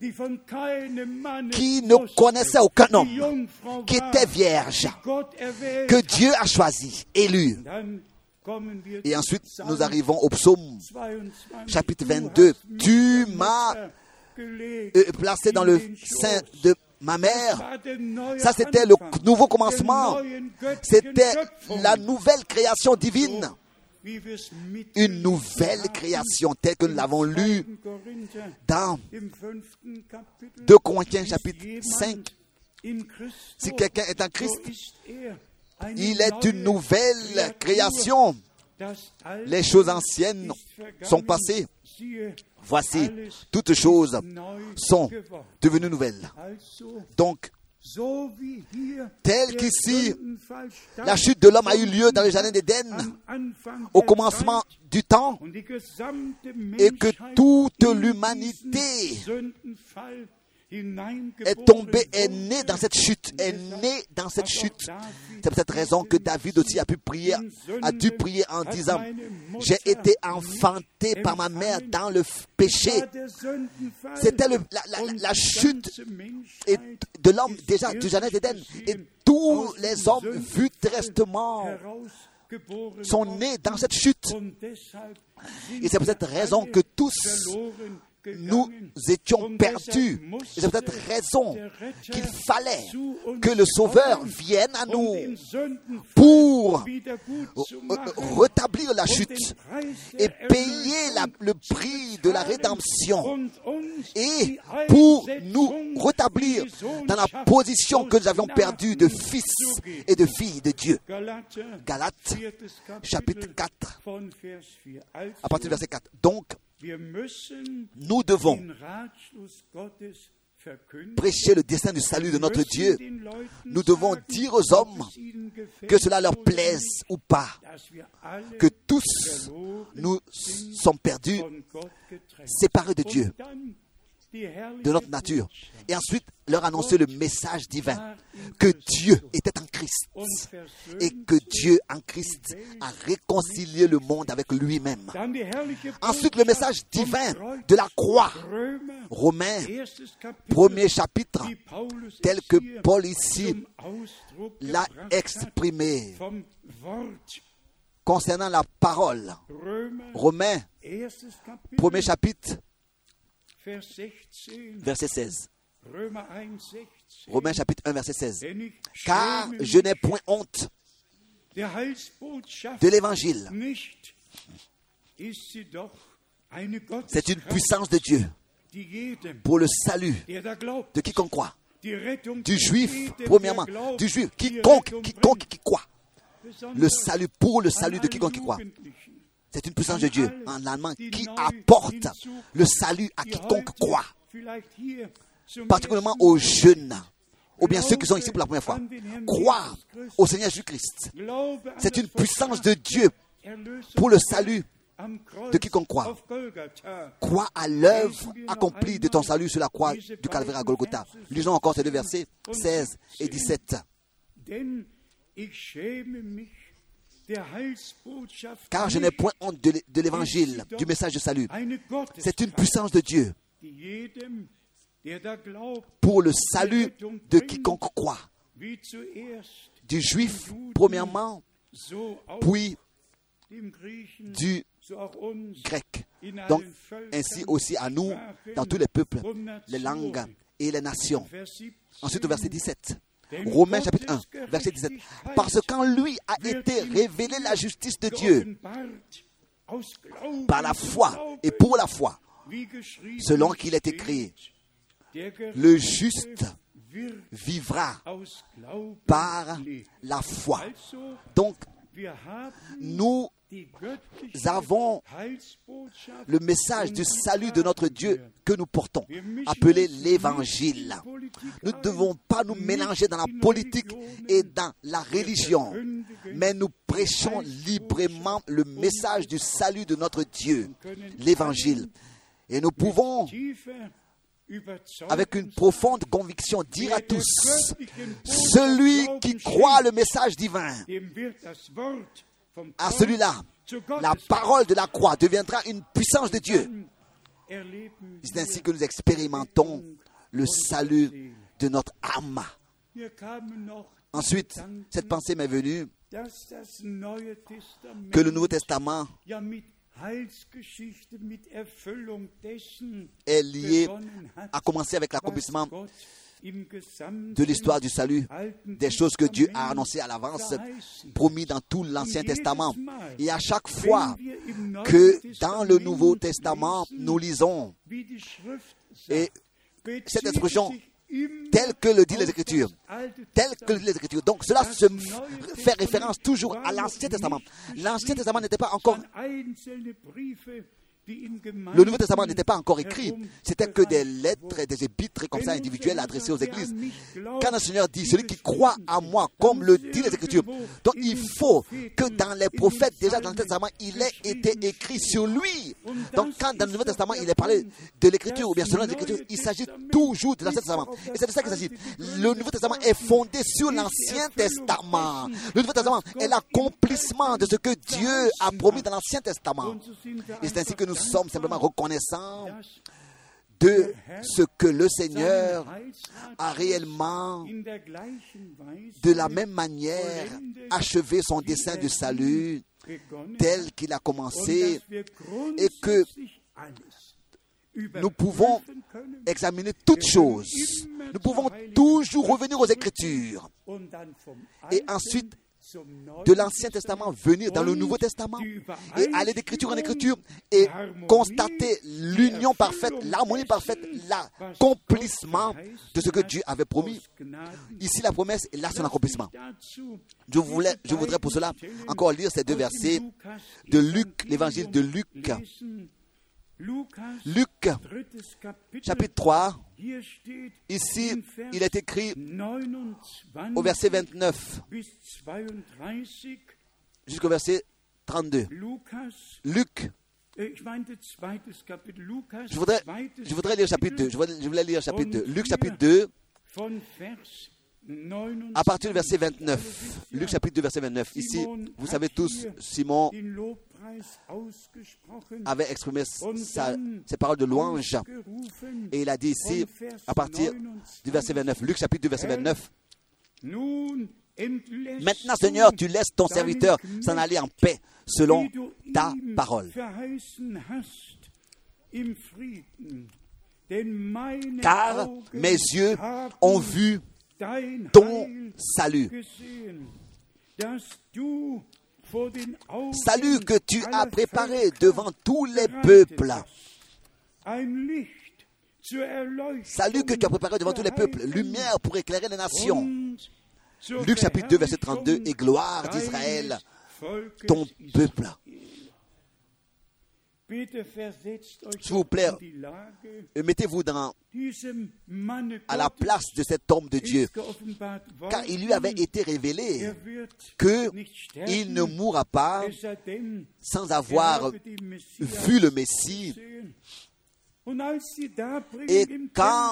qui ne connaissait aucun homme, qui était vierge, que Dieu a choisi, élu. Et ensuite, nous arrivons au psaume, chapitre 22. Tu m'as placé dans le sein de ma mère. Ça, c'était le nouveau commencement. C'était la nouvelle création divine. Une nouvelle création telle que nous l'avons lu dans 2 Corinthiens chapitre 5. Si quelqu'un est en Christ, il est une nouvelle création. Les choses anciennes sont passées. Voici, toutes choses sont devenues nouvelles. Donc, tel qu'ici, la chute de l'homme a eu lieu dans le jardin d'Éden au commencement du temps, et que toute l'humanité est tombée, est née dans cette chute, C'est pour cette raison que David aussi a dû prier en disant: j'ai été enfanté par ma mère dans le péché. C'était la chute de l'homme déjà du jardin d'Éden, et tous les hommes vus terresтрement sont nés dans cette chute. Et c'est pour cette raison que tous nous étions perdus. Et c'est pour cette raison qu'il fallait que le Sauveur vienne à nous pour rétablir la chute et payer le prix de la rédemption, et pour nous rétablir dans la position que nous avions perdue de fils et de filles de Dieu. Galates chapitre 4 à partir du verset 4. Donc, nous devons prêcher le dessein du salut de notre Dieu. Nous devons dire aux hommes, que cela leur plaise ou pas, que tous nous sommes perdus, séparés de Dieu, de notre nature. Et ensuite, leur annoncer le message divin, que Dieu était en Christ, et que Dieu en Christ a réconcilié le monde avec lui-même. Ensuite, le message divin de la croix. Romains, premier chapitre, tel que Paul ici l'a exprimé concernant la parole. Romains, premier chapitre, verset 16. Romains chapitre 1, verset 16. Car je n'ai point honte de l'évangile. C'est une puissance de Dieu pour le salut de quiconque croit. Du juif, premièrement, du juif, quiconque qui croit. Le salut pour le salut de quiconque qui croit. C'est une puissance de Dieu, en allemand, qui apporte le salut à quiconque croit. Particulièrement aux jeunes, ou bien ceux qui sont ici pour la première fois. Croire au Seigneur Jésus-Christ, c'est une puissance de Dieu pour le salut de quiconque croit. Crois à l'œuvre accomplie de ton salut sur la croix du Calvaire à Golgotha. Lisons encore ces deux versets, 16 et 17. Car je n'ai point honte de l'évangile, du message de salut. C'est une puissance de Dieu pour le salut de quiconque croit. Du juif, premièrement, puis du grec. Donc, ainsi aussi à nous, dans tous les peuples, les langues et les nations. Ensuite, au verset 17. Romains chapitre 1, verset 17. Parce qu'en lui a été révélée la justice de Dieu par la foi et pour la foi, selon qu'il est écrit, le juste vivra par la foi. Donc, nous avons le message du salut de notre Dieu que nous portons, appelé l'Évangile. Nous ne devons pas nous mélanger dans la politique et dans la religion, mais nous prêchons librement le message du salut de notre Dieu, l'Évangile. Et nous pouvons avec une profonde conviction, dire à tous, celui qui croit le message divin, à celui-là, la parole de la croix deviendra une puissance de Dieu. C'est ainsi que nous expérimentons le salut de notre âme. Ensuite, cette pensée m'est venue que le Nouveau Testament est lié, a commencé avec l'accomplissement de l'histoire du salut, des choses que Dieu a annoncées à l'avance, promis dans tout l'Ancien Testament. Et à chaque fois que dans le Nouveau Testament, nous lisons, et cette expression, telle que le dit les Écritures, donc cela se fait référence toujours à l'Ancien Testament. L'Ancien Testament n'était pas encore... Le Nouveau Testament n'était pas encore écrit. C'était que des lettres et des épîtres comme ça individuelles adressées aux églises. Quand le Seigneur dit, celui qui croit à moi, comme le dit les Écritures, donc il faut que dans les prophètes, déjà dans le Testament, il ait été écrit sur lui. Donc quand dans le Nouveau Testament, il est parlé de l'Écriture, ou bien selon l'Écriture, il s'agit toujours de l'Ancien Testament. Et c'est de ça qu'il s'agit. Le Nouveau Testament est fondé sur l'Ancien Testament. Le Nouveau Testament est l'accomplissement de ce que Dieu a promis dans l'Ancien Testament. Et c'est ainsi que nous sommes simplement reconnaissants de ce que le Seigneur a réellement, de la même manière, achevé son dessein de salut tel qu'il a commencé, et que nous pouvons examiner toutes choses. Nous pouvons toujours revenir aux Écritures et ensuite de l'Ancien Testament venir dans le Nouveau Testament et aller d'écriture en écriture et constater l'union parfaite, l'harmonie parfaite, l'accomplissement de ce que Dieu avait promis. Ici la promesse et là son accomplissement. Je voudrais pour cela encore lire ces deux versets de Luc, l'évangile de Luc. Luc, chapitre 3, ici, il est écrit au verset 29 jusqu'au verset 32. Luc, je voudrais lire chapitre 2. Je voulais lire chapitre 2. Luc, chapitre 2, à partir du verset 29. Luc, chapitre 2, verset 29. Ici, vous savez tous, Simon avait exprimé ses paroles de louange. Et il a dit ici, à partir du verset 29, Luc chapitre 2, verset 29, maintenant, Seigneur, tu laisses ton serviteur s'en aller en paix, selon ta parole. Car mes yeux ont vu ton salut. Salut que tu as préparé devant tous les peuples. Salut que tu as préparé devant tous les peuples. Lumière pour éclairer les nations. Luc chapitre 2, verset 32. Et gloire d'Israël, ton peuple. S'il vous plaît, mettez-vous à la place de cet homme de Dieu, car il lui avait été révélé qu'il ne mourra pas sans avoir vu le Messie. Et quand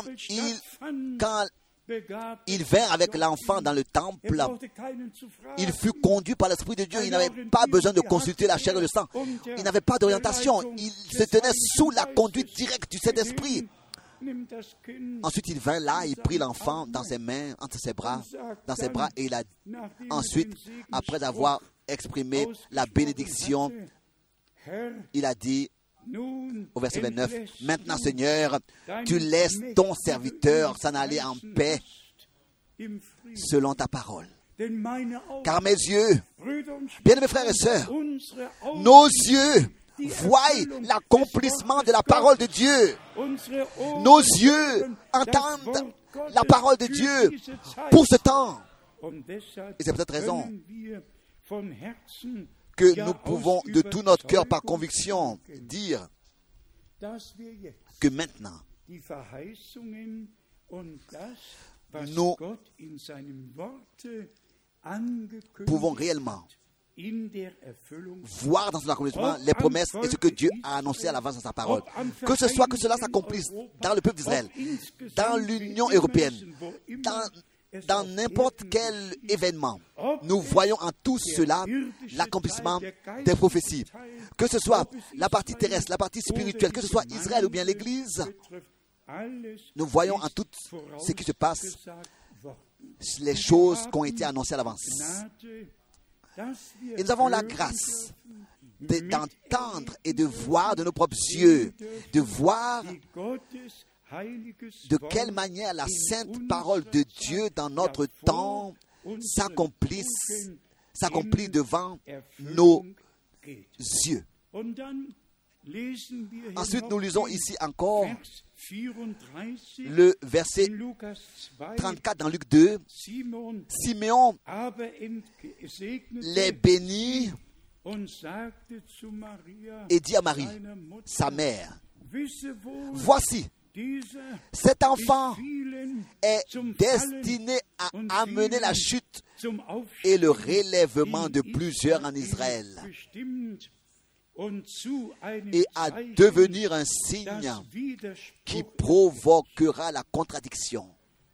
il vint avec l'enfant dans le temple, il fut conduit par l'Esprit de Dieu. Il n'avait pas besoin de consulter la chair et le sang. Il n'avait pas d'orientation. Il se tenait sous la conduite directe du Saint-Esprit. Ensuite, il vint là, il prit l'enfant dans ses mains, entre ses bras, et il a ensuite, après avoir exprimé la bénédiction, il a dit, au verset 29, maintenant Seigneur, tu laisses ton serviteur s'en aller en paix selon ta parole. Car mes yeux, bien mes frères et sœurs, nos yeux voient l'accomplissement de la parole de Dieu. Nos yeux entendent la parole de Dieu pour ce temps. Et c'est pour cette raison que nous pouvons de tout notre cœur par conviction dire que maintenant nous pouvons réellement voir dans son accomplissement les promesses et ce que Dieu a annoncé à l'avance dans sa parole. Que cela s'accomplisse dans le peuple d'Israël, dans l'Union européenne, dans n'importe quel événement, nous voyons en tout cela l'accomplissement des prophéties. Que ce soit la partie terrestre, la partie spirituelle, que ce soit Israël ou bien l'Église, nous voyons en tout ce qui se passe les choses qui ont été annoncées à l'avance. Et nous avons la grâce d'entendre et de voir de nos propres yeux, de voir de quelle manière la sainte parole de Dieu dans notre temps s'accomplit devant nos yeux. Ensuite, nous lisons ici encore le verset 34 dans Luc 2. Simeon les bénit et dit à Marie, sa mère, voici, cet enfant est destiné à amener la chute et le relèvement de plusieurs en Israël et à devenir un signe qui provoquera la contradiction.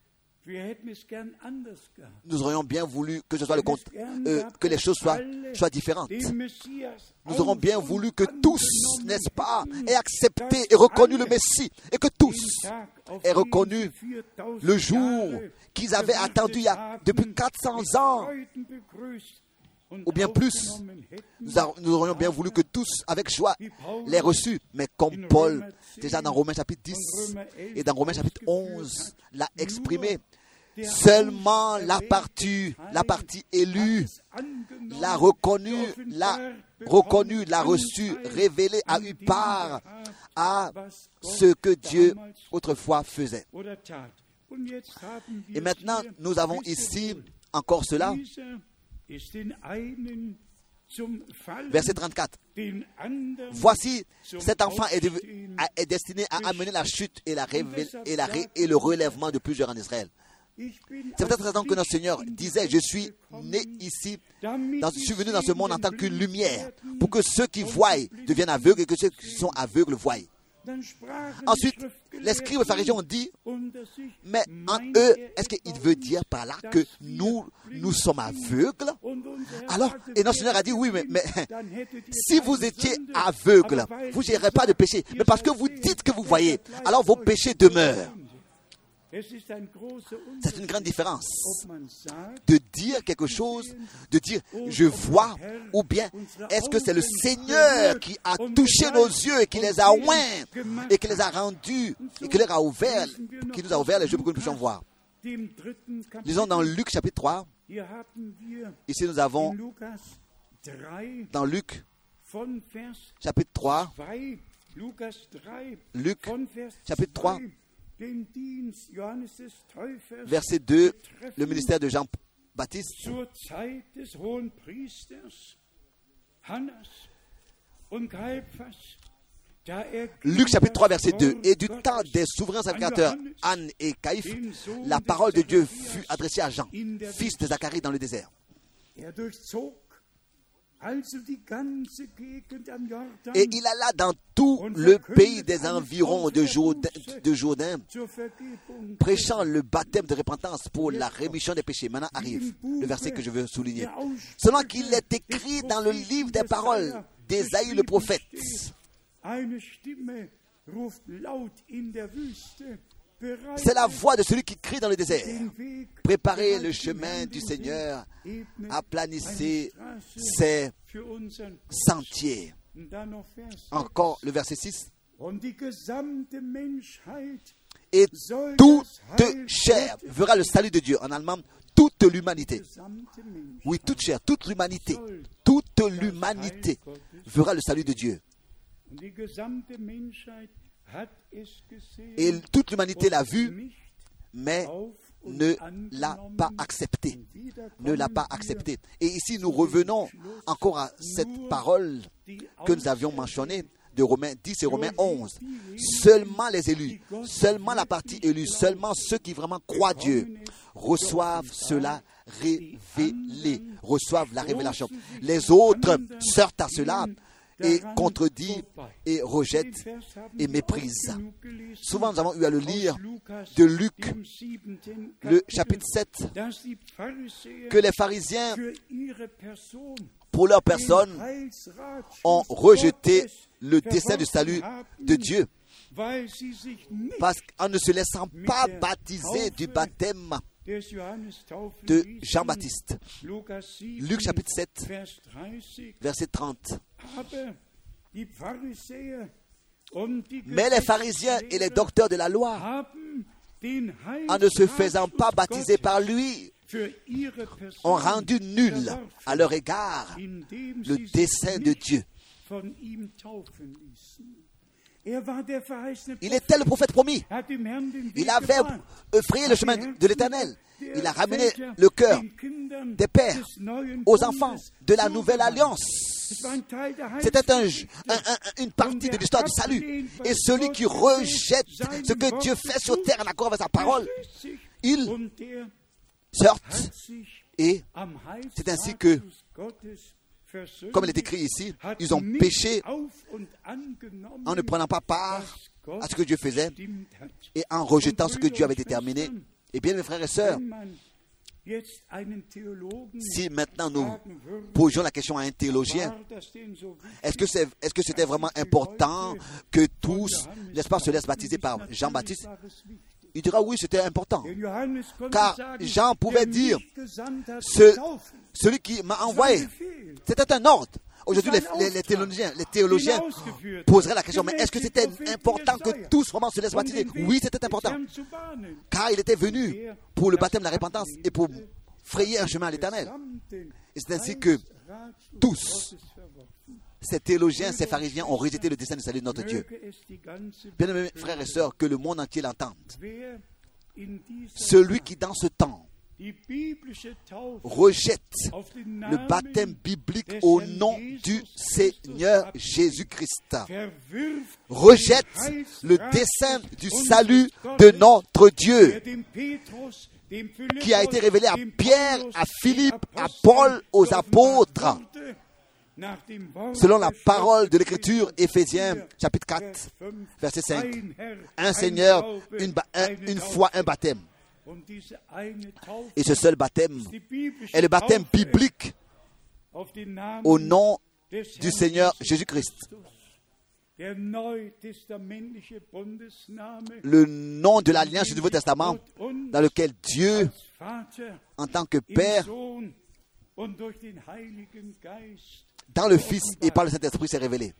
Nous aurions bien voulu que ce soit que les choses soient différentes. Nous aurions bien voulu que tous, n'est-ce pas, aient accepté et reconnu le Messie, et que tous aient reconnu le jour qu'ils avaient attendu depuis 400 ans, ou bien plus. Nous aurions bien voulu que tous, avec joie, l'aient reçu. Mais comme Paul, déjà dans Romains chapitre 10 et dans Romains chapitre 11, l'a exprimé, seulement la partie élue l'a reconnu, l'a reçu, révélé, a eu part à ce que Dieu autrefois faisait. Et maintenant, nous avons ici encore cela. Verset 34. Voici, cet enfant est destiné à amener la chute et le relèvement de plusieurs en Israël. C'est peut-être raison que notre Seigneur disait, je suis né ici, je suis venu dans ce monde en tant qu'une lumière, pour que ceux qui voient deviennent aveugles et que ceux qui sont aveugles voient. Ensuite, les scribes et pharisiens ont dit, mais en eux, est-ce qu'il veut dire par là que nous sommes aveugles? Alors, et notre Seigneur a dit, oui, mais si vous étiez aveugles, vous n'aurez pas de péché. Mais parce que vous dites que vous voyez, alors vos péchés demeurent. C'est une grande différence de dire quelque chose, de dire je vois, ou bien est-ce que c'est le Seigneur qui a touché nos yeux et qui les a oints et qui les a rendus et qui leur a ouvert, qui nous a ouvert les yeux pour que nous puissions voir. Lisons dans Luc chapitre 3. Ici nous avons dans Luc chapitre 3. Luc chapitre 3. Verset 2, le ministère de Jean-Baptiste. Luc chapitre 3, verset 2. Et du temps des souverains sacrificateurs Anne et Caïphe, la parole de Dieu fut adressée à Jean, fils de Zacharie dans le désert. Et il alla dans tout le pays des environs de Jourdain, prêchant le baptême de repentance pour la rémission des péchés. Maintenant arrive le verset que je veux souligner. Selon qu'il est écrit dans le livre des paroles d'Ésaïe le prophète. C'est la voix de celui qui crie dans le désert. Préparez le chemin du Seigneur, aplanissez ses sentiers. Encore le verset 6. Et toute chair verra le salut de Dieu. En allemand, toute l'humanité. Oui, toute chair, toute l'humanité verra le salut de Dieu. Et toute l'humanité l'a vu, mais ne l'a pas accepté. Ne l'a pas accepté. Et ici, nous revenons encore à cette parole que nous avions mentionnée de Romains 10 et Romains 11. Seulement les élus, seulement la partie élue, seulement ceux qui vraiment croient Dieu reçoivent cela révélée, reçoivent la révélation. Les autres sortent à cela et contredisent et rejettent et méprisent. Souvent, nous avons eu à le lire de Luc, le chapitre 7, que les pharisiens, pour leur personne, ont rejeté le dessein du salut de Dieu, parce qu'en ne se laissant pas baptiser du baptême de Jean-Baptiste. Luc chapitre 7, verset 30. Mais les pharisiens et les docteurs de la loi, en ne se faisant pas baptiser par lui, ont rendu nul à leur égard le dessein de Dieu. Il était le prophète promis. Il avait frayé le chemin de l'Éternel. Il a ramené le cœur des pères aux enfants de la nouvelle alliance. C'était une partie de l'histoire du salut. Et celui qui rejette ce que Dieu fait sur terre en accord avec sa parole, il sort. Et c'est ainsi que, comme il est écrit ici, ils ont péché en ne prenant pas part à ce que Dieu faisait et en rejetant ce que Dieu avait déterminé. Eh bien, mes frères et sœurs, si maintenant nous posions la question à un théologien, est-ce que c'était vraiment important que tous, n'est-ce pas, se laissent baptiser par Jean-Baptiste? Il dira oui, c'était important. Car Jean pouvait dire, celui qui m'a envoyé, c'était un ordre. Aujourd'hui, les théologiens poseraient la question, mais est-ce que c'était important que tous vraiment se laissent baptiser? Oui, c'était important. Car il était venu pour le baptême de la repentance et pour frayer un chemin à l'Éternel. Et c'est ainsi que tous, ces théologiens, ces pharisiens ont rejeté le dessein du salut de notre Dieu. Bien-aimés frères et sœurs, que le monde entier l'entende. Celui qui dans ce temps rejette le baptême biblique au nom du Seigneur Jésus-Christ, rejette le dessein du salut de notre Dieu, qui a été révélé à Pierre, à Philippe, à Paul, aux apôtres, selon la parole de l'Écriture, Éphésiens chapitre 4, verset 5. Un Seigneur, une foi, un baptême. Et ce seul baptême est le baptême biblique au nom du Seigneur Jésus-Christ. Le nom de l'alliance du Nouveau Testament dans lequel Dieu, en tant que Père, dans le Fils et par le Saint-Esprit s'est révélé.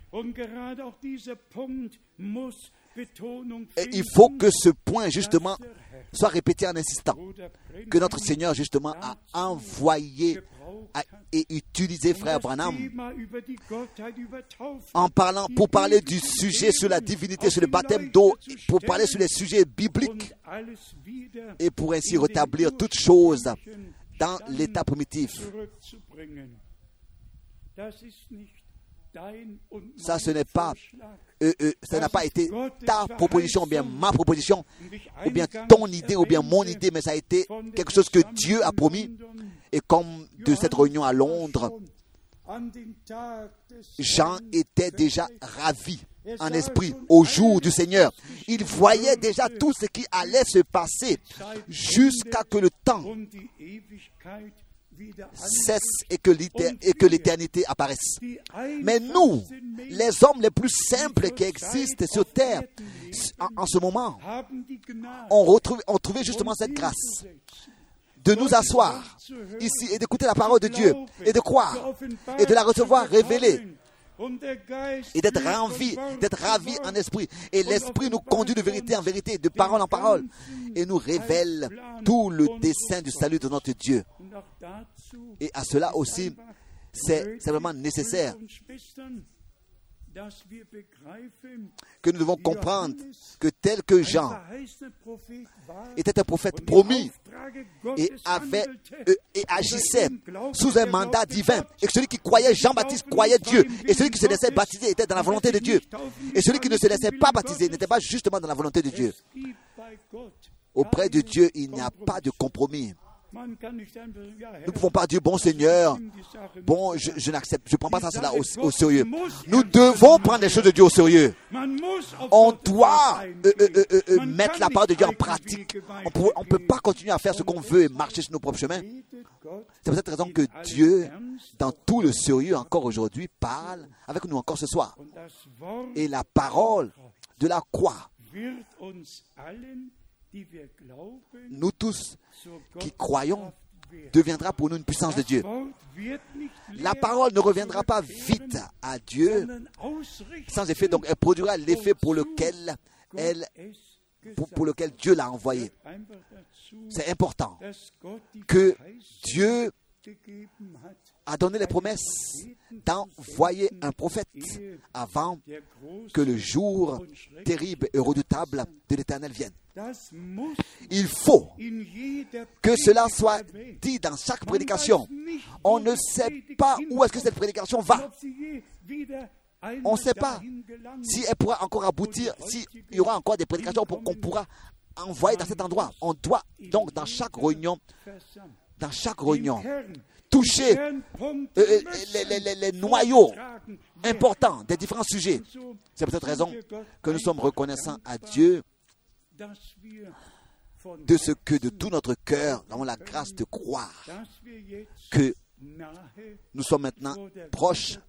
Et il faut que ce point, justement, soit répété en insistant. Que notre Seigneur, justement, a envoyé et utilisé Frère Branham en parlant, pour parler du sujet sur la divinité, sur le baptême d'eau, pour parler sur les sujets bibliques et pour ainsi rétablir toutes choses dans l'état primitif. Ça, ce n'est pas, ça n'a pas été ta proposition, ou bien ma proposition, ou bien ton idée, ou bien mon idée, mais ça a été quelque chose que Dieu a promis. Et comme de cette réunion à Londres, Jean était déjà ravi en esprit au jour du Seigneur. Il voyait déjà tout ce qui allait se passer jusqu'à que le temps cesse et que l'éternité apparaisse. Mais nous, les hommes les plus simples qui existent sur terre, en ce moment, ont trouvé justement cette grâce de nous asseoir ici et d'écouter la parole de Dieu et de croire et de la recevoir révélée et d'être ravis en esprit. Et l'esprit nous conduit de vérité en vérité, de parole en parole, et nous révèle tout le dessein du salut de notre Dieu. Et à cela aussi, c'est vraiment nécessaire que nous devons comprendre que tel que Jean était un prophète promis et agissait sous un mandat divin, et que celui qui croyait Jean-Baptiste croyait Dieu, et celui qui se laissait baptiser était dans la volonté de Dieu, et celui qui ne se laissait pas baptiser n'était pas justement dans la volonté de Dieu. Auprès de Dieu, il n'y a pas de compromis. Nous ne pouvons pas dire, bon Seigneur, bon, je n'accepte, je ne prends pas ça au sérieux. Nous devons prendre les choses de Dieu au sérieux. On doit mettre la parole de Dieu en pratique. On ne peut pas continuer à faire ce qu'on veut et marcher sur nos propres chemins. C'est pour cette raison que Dieu, dans tout le sérieux encore aujourd'hui, parle avec nous encore ce soir. Et la parole de la croix, nous tous qui croyons, deviendra pour nous une puissance de Dieu. La parole ne reviendra pas vite à Dieu sans effet, donc elle produira l'effet pour lequel Dieu l'a envoyé. C'est important que Dieu a donné les promesses d'envoyer un prophète avant que le jour terrible et redoutable de l'Éternel vienne. Il faut que cela soit dit dans chaque prédication. On ne sait pas où est-ce que cette prédication va. On ne sait pas si elle pourra encore aboutir, s'il y aura encore des prédications qu'on pourra envoyer dans cet endroit. On doit donc dans chaque réunion, toucher les noyaux importants des différents sujets. C'est pour cette raison que nous sommes reconnaissants à Dieu de ce que de tout notre cœur, nous avons la grâce de croire que nous sommes maintenant proches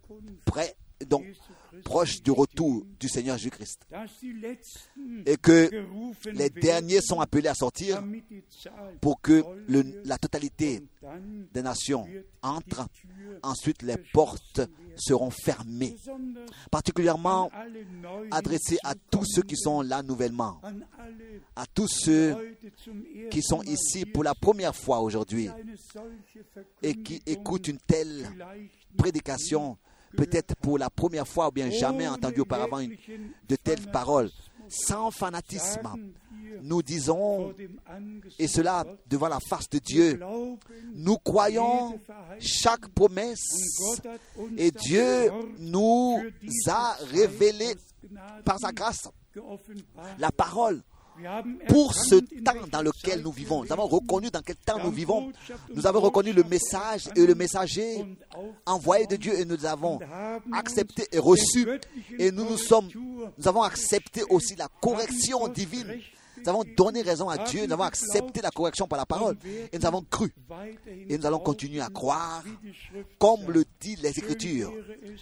du retour du Seigneur Jésus-Christ. Et que les derniers sont appelés à sortir pour que la totalité des nations entre. Ensuite, les portes seront fermées, particulièrement adressées à tous ceux qui sont là nouvellement, à tous ceux qui sont ici pour la première fois aujourd'hui et qui écoutent une telle prédication, peut-être pour la première fois ou bien jamais entendu auparavant de telles paroles. Sans fanatisme, nous disons, et cela devant la face de Dieu, nous croyons chaque promesse et Dieu nous a révélé par sa grâce la parole pour ce temps dans lequel nous vivons. Nous avons reconnu dans quel temps nous vivons. Nous avons reconnu le message et le messager envoyé de Dieu et nous avons accepté et reçu. Et nous avons accepté aussi la correction divine. Nous avons donné raison à Dieu, nous avons accepté la correction par la parole et nous avons cru. Et nous allons continuer à croire comme le dit les Écritures.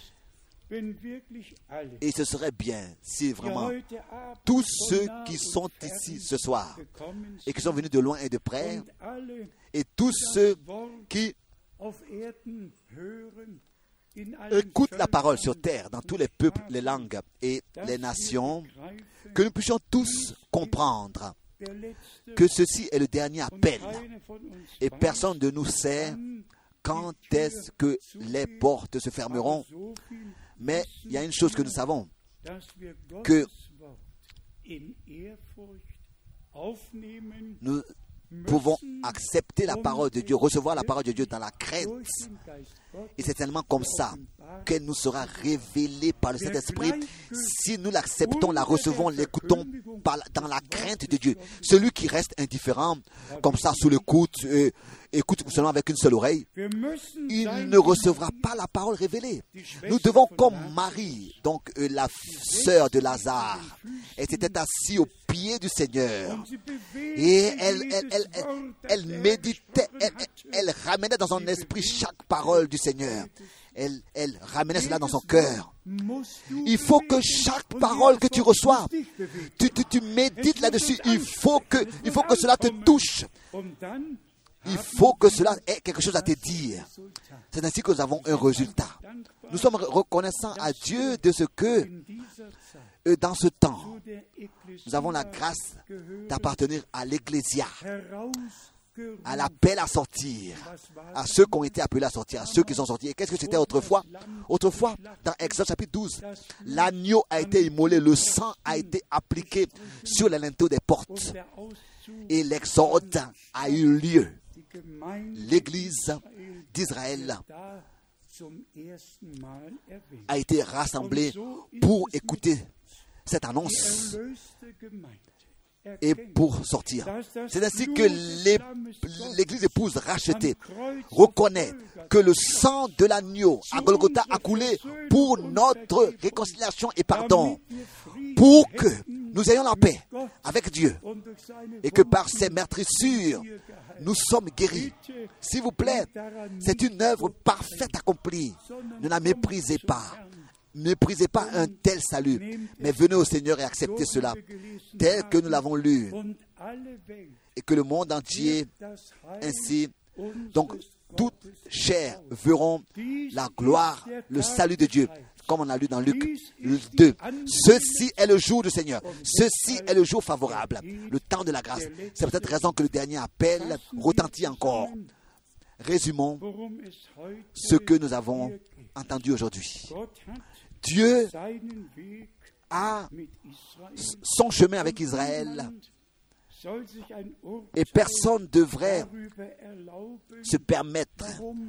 Et ce serait bien si vraiment tous ceux qui sont ici ce soir et qui sont venus de loin et de près et tous ceux qui écoutent la parole sur terre dans tous les peuples, les langues et les nations, que nous puissions tous comprendre que ceci est le dernier appel et personne de nous sait quand est-ce que les portes se fermeront. Mais il y a une chose que nous savons, que nous pouvons accepter la parole de Dieu, recevoir la parole de Dieu dans la crainte. Et c'est tellement comme ça qu'elle nous sera révélée par le Saint-Esprit si nous l'acceptons, la recevons, l'écoutons dans la crainte de Dieu. Celui qui reste indifférent, comme ça, sous l'écoute, écoute seulement avec une seule oreille, il ne recevra pas la parole révélée. Nous devons, comme Marie, donc la sœur de Lazare, elle s'était assise au pied du Seigneur et elle méditait, elle ramenait dans son esprit chaque parole du Seigneur. Elle ramenait cela dans son cœur. Il faut que chaque parole que tu reçois, tu médites là-dessus. Il faut que cela te touche. Il faut que cela ait quelque chose à te dire. C'est ainsi que nous avons un résultat. Nous sommes reconnaissants à Dieu de ce que, dans ce temps, nous avons la grâce d'appartenir à l'Ecclésia, à l'appel à sortir, à ceux qui ont été appelés à sortir, à ceux qui sont sortis. Et qu'est-ce que c'était autrefois? Autrefois, dans Exode chapitre 12, l'agneau a été immolé, le sang a été appliqué sur les linteaux des portes. Et l'exode a eu lieu. L'Église d'Israël a été rassemblée pour écouter cette annonce. et pour sortir. C'est ainsi que l'Église épouse rachetée reconnaît que le sang de l'agneau à Golgotha a coulé pour notre réconciliation et pardon, pour que nous ayons la paix avec Dieu et que par ses meurtrissures, nous sommes guéris. S'il vous plaît, c'est une œuvre parfaite accomplie. Ne la méprisez pas. Ne méprisez pas un tel salut, mais venez au Seigneur et acceptez cela tel que nous l'avons lu. Et que le monde entier, ainsi, donc toute chair verront la gloire, le salut de Dieu, comme on a lu dans Luc 2. Ceci est le jour du Seigneur. Ceci est le jour favorable, le temps de la grâce. C'est pour cette raison que le dernier appel retentit encore. Résumons ce que nous avons entendu aujourd'hui. Dieu a son chemin avec Israël et personne ne devrait se permettre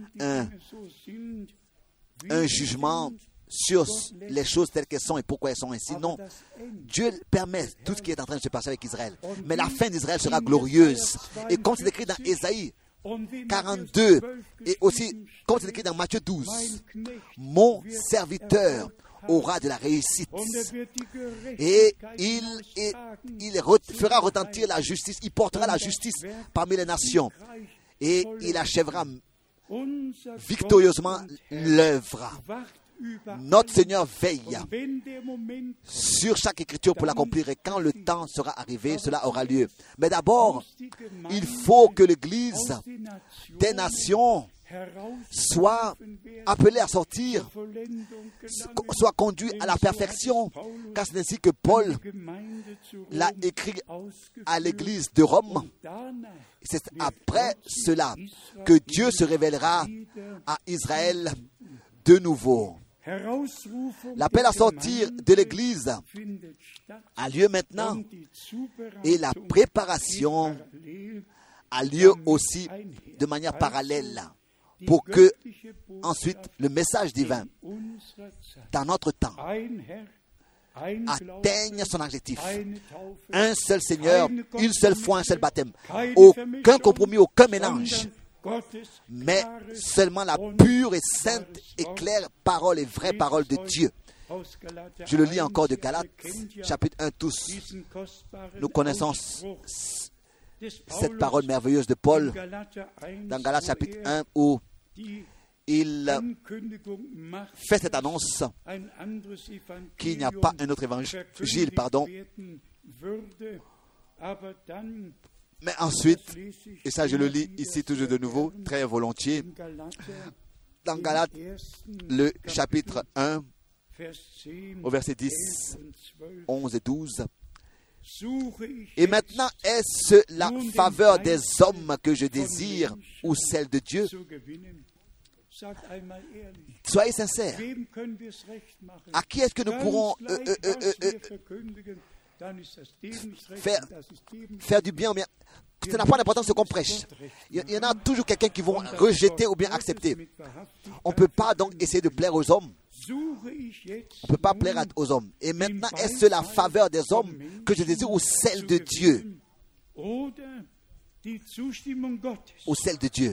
un jugement sur les choses telles qu'elles sont et pourquoi elles sont ainsi. Non, Dieu permet tout ce qui est en train de se passer avec Israël. Mais la fin d'Israël sera glorieuse. Et comme c'est écrit dans Ésaïe 42 et aussi comme c'est écrit dans Matthieu 12, mon serviteur aura de la réussite et il fera retentir la justice, il portera la justice parmi les nations et il achèvera victorieusement l'œuvre. Notre Seigneur veille sur chaque écriture pour l'accomplir et quand le temps sera arrivé, cela aura lieu. Mais d'abord, il faut que l'Église des nations soit appelée à sortir, soit conduite à la perfection, car c'est ainsi que Paul l'a écrit à l'Église de Rome. C'est après cela que Dieu se révélera à Israël de nouveau. L'appel à sortir de l'Église a lieu maintenant et la préparation a lieu aussi de manière parallèle pour que ensuite le message divin dans notre temps atteigne son objectif. Un seul Seigneur, une seule foi, un seul baptême. Aucun compromis, aucun mélange. Mais seulement la pure et sainte et claire parole et vraie parole de Dieu. Je le lis encore de Galates, chapitre 1, tous. Nous connaissons cette parole merveilleuse de Paul dans Galates, chapitre 1, où il fait cette annonce qu'il n'y a pas un autre évangile, Mais ensuite, et ça je le lis ici toujours de nouveau, très volontiers, dans Galates, le chapitre 1, au verset 10, 11 et 12. Et maintenant, est-ce la faveur des hommes que je désire ou celle de Dieu? Soyez sincères. À qui est-ce que nous pourrons faire du bien ou bien? Ça n'a pas d'importance ce qu'on prêche. Il y en a toujours quelqu'un qui vont rejeter ou bien accepter. On ne peut pas donc essayer de plaire aux hommes. On ne peut pas plaire aux hommes. Et maintenant, est-ce la faveur des hommes que je désire ou celle de Dieu? Ou celle de Dieu?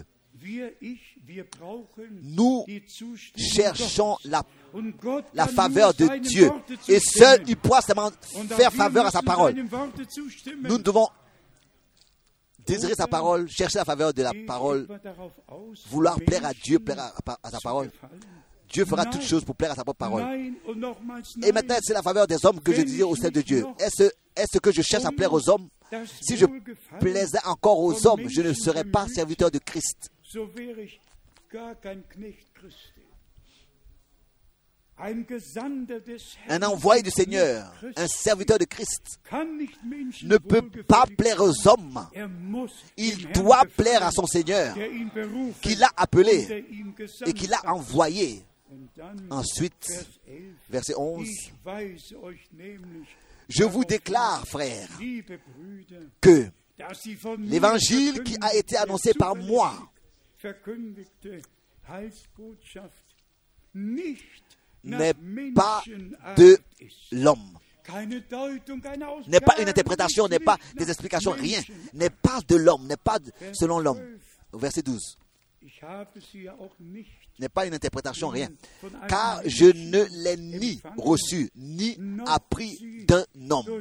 Nous cherchons la faveur de Dieu. Et seul il pourra seulement faire faveur à sa parole. Nous devons désirer sa parole, chercher la faveur de la parole, vouloir plaire à Dieu, plaire à sa parole. Dieu fera toutes choses pour plaire à sa propre parole. Et maintenant, c'est la faveur des hommes que je désire au sein de Dieu. Est-ce que je cherche à plaire aux hommes? Si je plaisais encore aux hommes, je ne serais pas serviteur de Christ. Un envoyé du Seigneur, un serviteur de Christ, ne peut pas plaire aux hommes. Il doit plaire à son Seigneur, qui l'a appelé et qui l'a envoyé. Ensuite, verset 11, je vous déclare, frères, que l'évangile qui a été annoncé par moi n'est pas de l'homme, n'est pas une interprétation, n'est pas des explications, rien. N'est pas de l'homme, n'est pas selon l'homme. Verset 12. N'est pas une interprétation, rien. Car je ne l'ai ni reçu, ni appris d'un homme,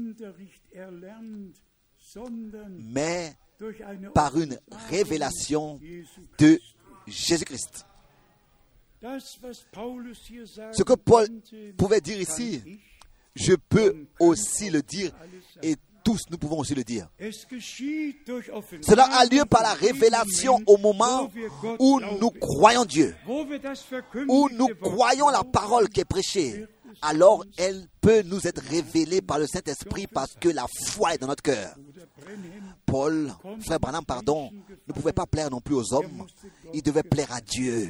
mais par une révélation de Jésus-Christ. Ce que Paul pouvait dire ici, je peux aussi le dire, et tous nous pouvons aussi le dire. Cela a lieu par la révélation au moment où nous croyons Dieu, où nous croyons la parole qui est prêchée. Alors elle peut nous être révélée par le Saint-Esprit parce que la foi est dans notre cœur. Frère Branham, ne pouvait pas plaire non plus aux hommes, il devait plaire à Dieu.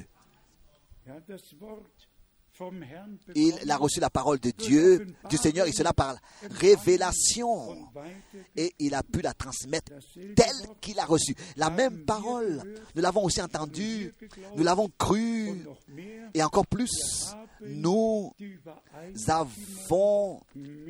Il a reçu la parole de Dieu, du Seigneur, et cela par révélation. Et il a pu la transmettre telle qu'il a reçue. La même parole, nous l'avons aussi entendue, nous l'avons crue, et encore plus, nous avons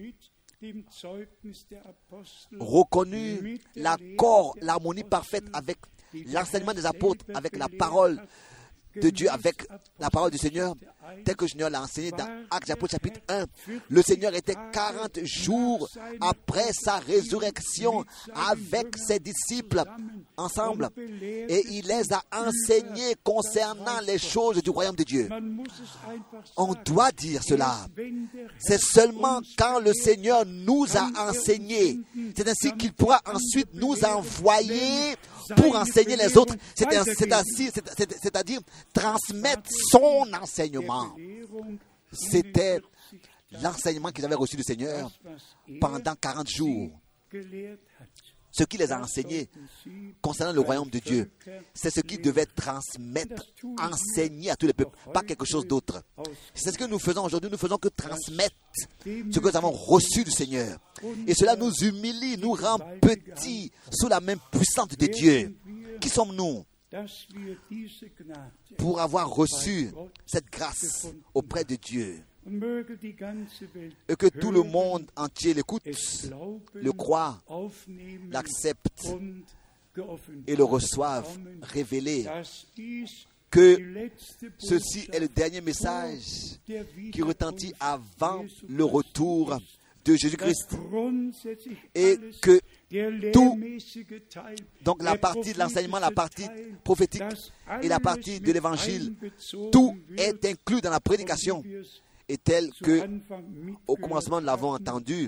reconnu l'accord, l'harmonie parfaite avec l'enseignement des apôtres, avec la parole de Dieu, avec la parole du Seigneur, tel que le Seigneur l'a enseigné dans Actes des Apôtres chapitre 1. Le Seigneur était 40 jours après sa résurrection avec ses disciples ensemble et il les a enseignés concernant les choses du royaume de Dieu. On doit dire cela. C'est seulement quand le Seigneur nous a enseignés, c'est ainsi qu'il pourra ensuite nous envoyer pour enseigner les autres, c'est-à-dire transmettre son enseignement. C'était l'enseignement qu'ils avaient reçu du Seigneur pendant 40 jours. Ce qu'il les a enseignés concernant le royaume de Dieu, c'est ce qu'ils devaient transmettre, enseigner à tous les peuples, pas quelque chose d'autre. C'est ce que nous faisons aujourd'hui, nous faisons que transmettre ce que nous avons reçu du Seigneur. Et cela nous humilie, nous rend petits sous la main puissante de Dieu. Qui sommes-nous pour avoir reçu cette grâce auprès de Dieu? Et que tout le monde entier l'écoute, le croit, l'accepte et le reçoive révélé. Que ceci est le dernier message qui retentit avant le retour de Jésus-Christ. Et que tout, donc la partie de l'enseignement, la partie prophétique et la partie de l'évangile, tout est inclus dans la prédication. Et tel que au commencement nous l'avons entendu,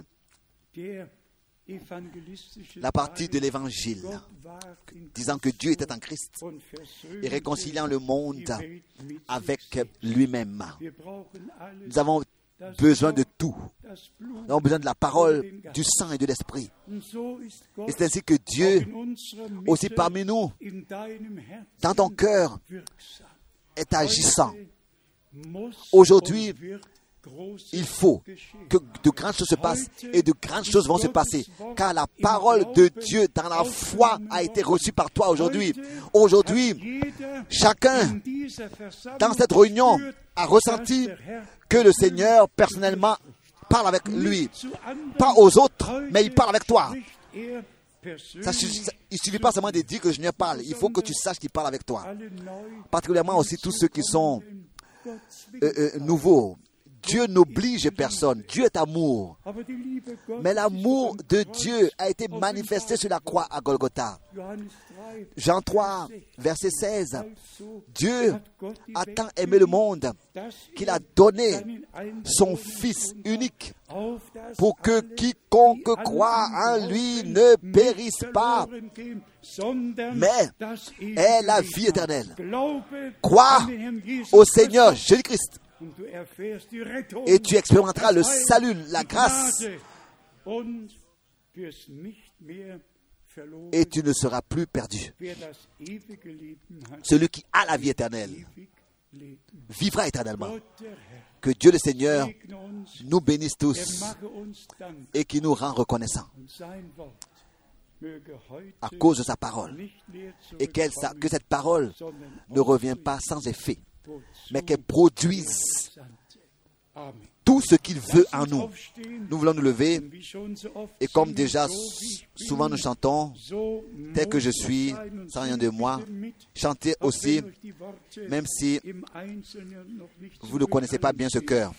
la partie de l'évangile disant que Dieu était en Christ et réconciliant le monde avec lui-même. Nous avons besoin de tout. Nous avons besoin de la parole, du sang et de l'esprit. Et c'est ainsi que Dieu, aussi parmi nous, dans ton cœur, est agissant. Aujourd'hui, il faut que de grandes choses se passent et de grandes choses vont se passer. Car la parole de Dieu dans la foi a été reçue par toi aujourd'hui. Aujourd'hui, chacun dans cette réunion a ressenti que le Seigneur personnellement parle avec lui. Pas aux autres, mais il parle avec toi. Il ne suffit pas seulement de dire que le Seigneur parle. Il faut que tu saches qu'il parle avec toi. Particulièrement aussi tous ceux qui sont nouveaux. Dieu n'oblige personne. Dieu est amour. Mais l'amour de Dieu a été manifesté sur la croix à Golgotha. Jean 3, verset 16. Dieu a tant aimé le monde qu'il a donné son Fils unique pour que quiconque croit en lui ne périsse pas, mais ait la vie éternelle. Crois au Seigneur Jésus-Christ et tu expérimenteras le salut, la grâce, et tu ne seras plus perdu. Celui qui a la vie éternelle vivra éternellement. Que Dieu le Seigneur nous bénisse tous et qui nous rend reconnaissants à cause de sa parole, et que cette parole ne revient pas sans effet, mais qu'elle produise tout ce qu'il veut en nous. Nous voulons nous lever et comme déjà souvent nous chantons, tel que je suis, sans rien de moi, chantez aussi, même si vous ne connaissez pas bien ce chœur.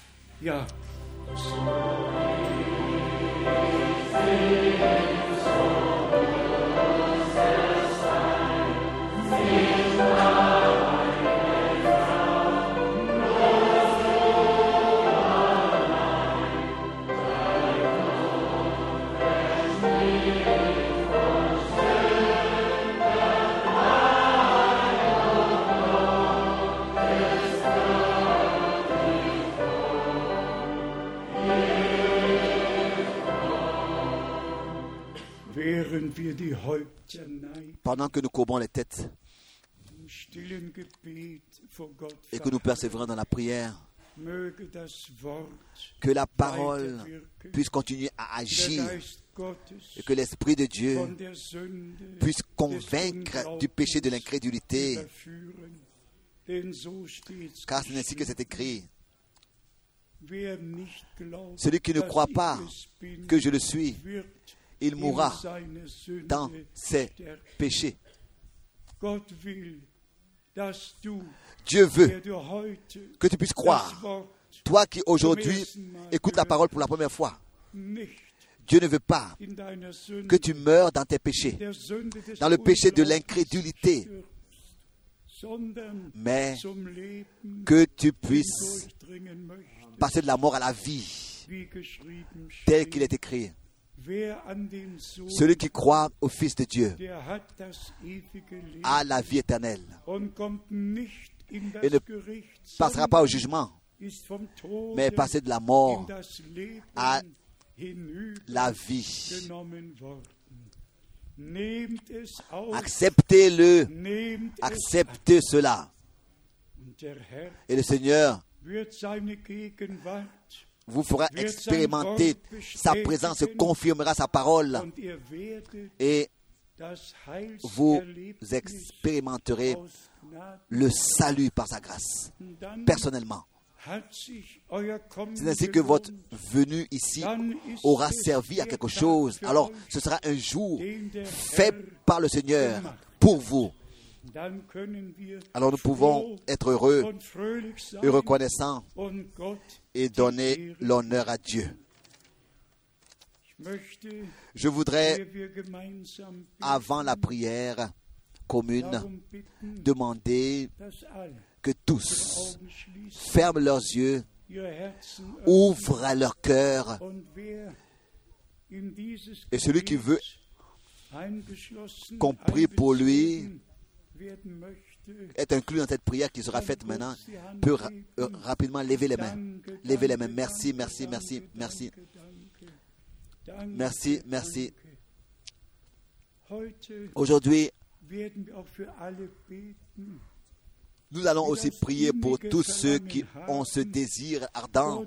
Pendant que nous courbons les têtes et que nous persévérons dans la prière, que la parole puisse continuer à agir et que l'Esprit de Dieu puisse convaincre du péché de l'incrédulité, car c'est ainsi que c'est écrit. Celui qui ne croit pas que je le suis, il mourra dans ses péchés. Dieu veut que tu puisses croire. Toi qui aujourd'hui écoutes la parole pour la première fois, Dieu ne veut pas que tu meurs dans tes péchés, dans le péché de l'incrédulité, mais que tu puisses passer de la mort à la vie, tel qu'il est écrit. Celui qui croit au Fils de Dieu a la vie éternelle et ne passera pas au jugement, mais passer de la mort à la vie. Acceptez-le, acceptez cela. Et le Seigneur vous fera expérimenter sa présence, confirmera sa parole et vous expérimenterez le salut par sa grâce, personnellement. C'est ainsi que votre venue ici aura servi à quelque chose. Alors, ce sera un jour fait par le Seigneur pour vous. Alors nous pouvons être heureux et reconnaissants et donner l'honneur à Dieu. Je voudrais, avant la prière commune, demander que tous ferment leurs yeux, ouvrent leur cœur, et celui qui veut qu'on prie pour lui est inclus dans cette prière qui sera faite maintenant, peut rapidement lever les mains. Lever les mains. Merci, merci, merci, merci. Merci, merci. Aujourd'hui, nous allons aussi prier pour tous ceux qui ont ce désir ardent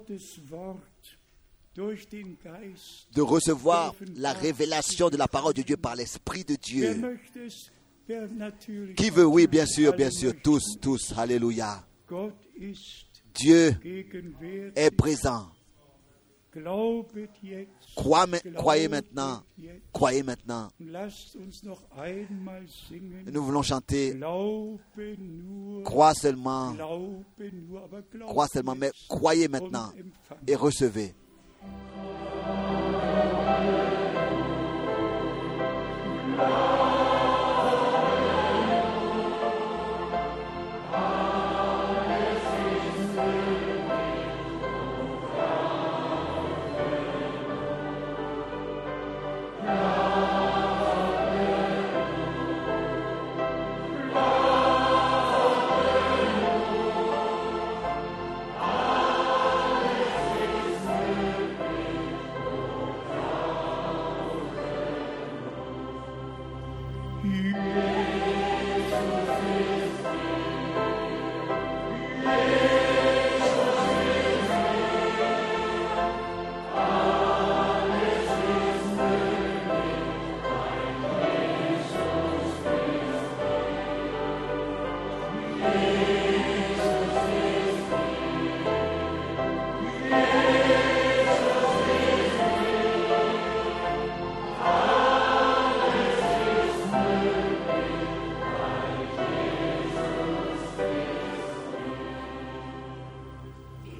de recevoir la révélation de la parole de Dieu par l'Esprit de Dieu. Qui veut? Oui, bien sûr, tous. Alléluia. Dieu est présent. Croyez maintenant. Nous voulons chanter. Crois seulement, mais croyez maintenant et recevez.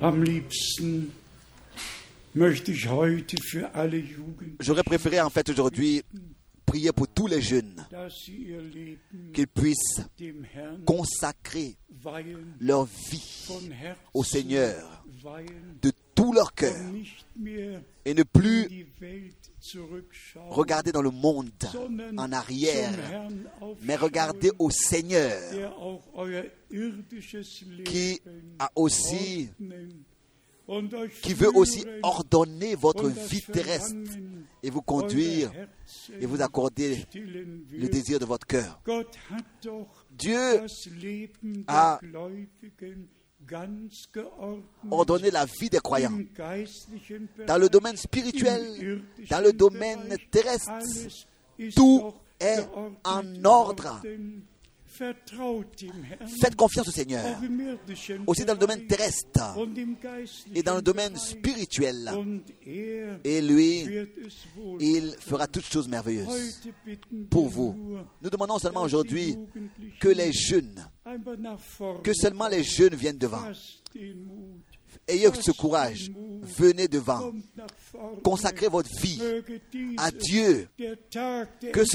Am liebsten möchte ich heute für alle Jugendlichen, J'aurais préféré en fait aujourd'hui prier pour tous les jeunes, dass sie ihr Leben qu'ils puissent dem Herrn consacrer weihen, leur vie von Herzen au Seigneur weihen de tout leur cœur und nicht mehr et ne in plus die Welt zurückschauen, regarder dans le monde sondern en zum arrière, Herrn mais aufschauen, regarder au Seigneur der auch euer irdisches qui Leben a aussi, ordnen und euch qui veut aussi führen ordonner votre und das vie terrestre Verlangen et vous conduire eurer Herzen et vous accorder stillen le wird. désir de votre cœur. Gott hat doch Dieu das Leben a der Gläubigen ganz geordnet, ordonné la vie des croyants im geistlichen Bereich, dans le domaine im spirituel, irdischen dans le domaine Bereich. terrestre. Alles ist Tout doch est geordnet en ordre. worden. Vertraut dem Herrn, Faites confiance au Seigneur, auch im irdischen aussi dans le domaine Bereich terrestre und im geistlichen et dans le domaine Bereich. spirituel. Und Et lui, wird es wohl il fera toutes choses merveilleuses heute bitten pour wir vous. nur, Nous demandons seulement dass die aujourd'hui Jugendlichen que les jeunes, einfach nach vorne que seulement les jeunes viennent devant. fasst den Mut, Ayez ce courage, venez devant, kommt nach vorne, consacrez votre vie möge diese, à Dieu. der Tag der Que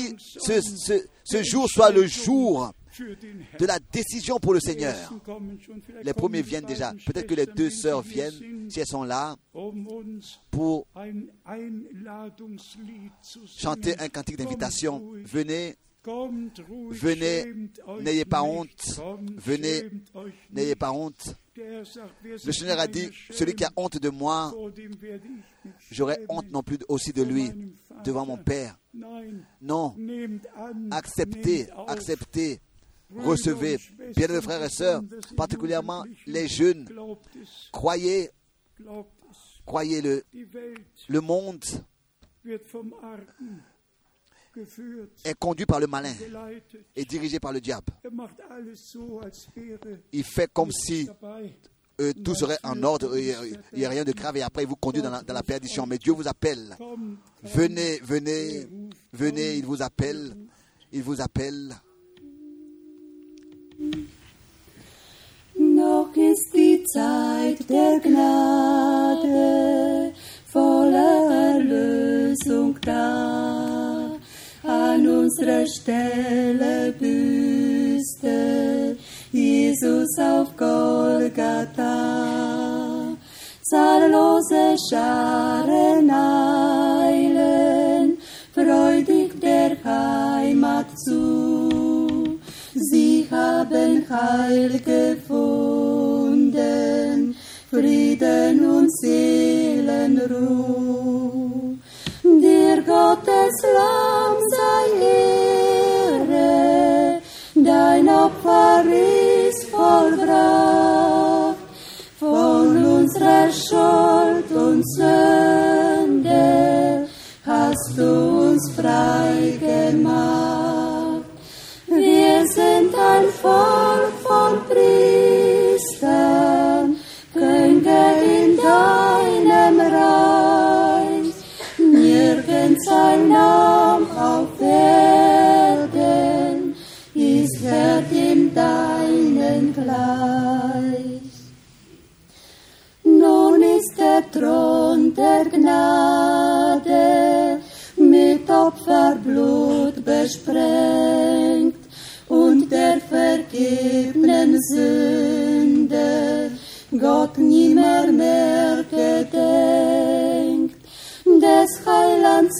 ce jour soit le jour für den Herrn. de la décision pour le Die Seigneur. Ersten kommen schon, vielleicht Les kommen premiers die viennent déjà. beiden Peut-être que les Schwestern, deux wenn sœurs sie viennent, sind, si elles sont là, uns pour ein Einladungslied zu chanter singen. un cantique Kommt d'invitation. ruhig, Venez, kommt ruhig, venez, schämt euch n'ayez pas nicht, honte. kommt, Venez, schämt euch n'ayez nicht. pas honte. Der Herr sagt, wer Le sich Seigneur a meiner dit, schämt, celui qui a honte de moi, vor dem werde ich mich j'aurai schämen. honte non plus aussi de lui, devant mon Père. Nein, Non, nehmt an, acceptez, nehmt auf. acceptez, Brüder recevez. und Schwestern, Bien mes frères et sœurs, besonders die particulièrement Jugendlichen, les jeunes, glaubt es, croyez, glaubt es. croyez-le. Die Welt Le monde wird vom Argen geführt, est conduit par le malin geleitet. et dirigé par le diable. Macht alles so, als wäre Il fait comme si dabei. tout serait en ordre, il n'y a rien de grave et après il vous conduit dans la perdition. Mais Dieu vous appelle. Kommt, Venez, venez, venez, il vous appelle. Il vous appelle. Noch ist die Zeit der Gnade, voller Erlösung da. An unserer Stelle büßte Jesus auf Golgatha. Zahllose Scharen eilen freudig der Heimat zu. Sie haben Heil gefunden, Frieden und Seelenruh. Dir Gottes Lamm sei Ehre, dein Opfer ist vollbracht. Von unserer Schuld und Sünde hast du uns frei gemacht. Wir sind ein Volk von Priestern, Könige in deinem Reich. Nirgends ein Name auf Erden ist Herr dem deinen gleich. Nun ist der Thron der Gnade mit Opferblut besprengt und der vergebenen Sünde Gott nimmer mehr gedenkt. Des Heilands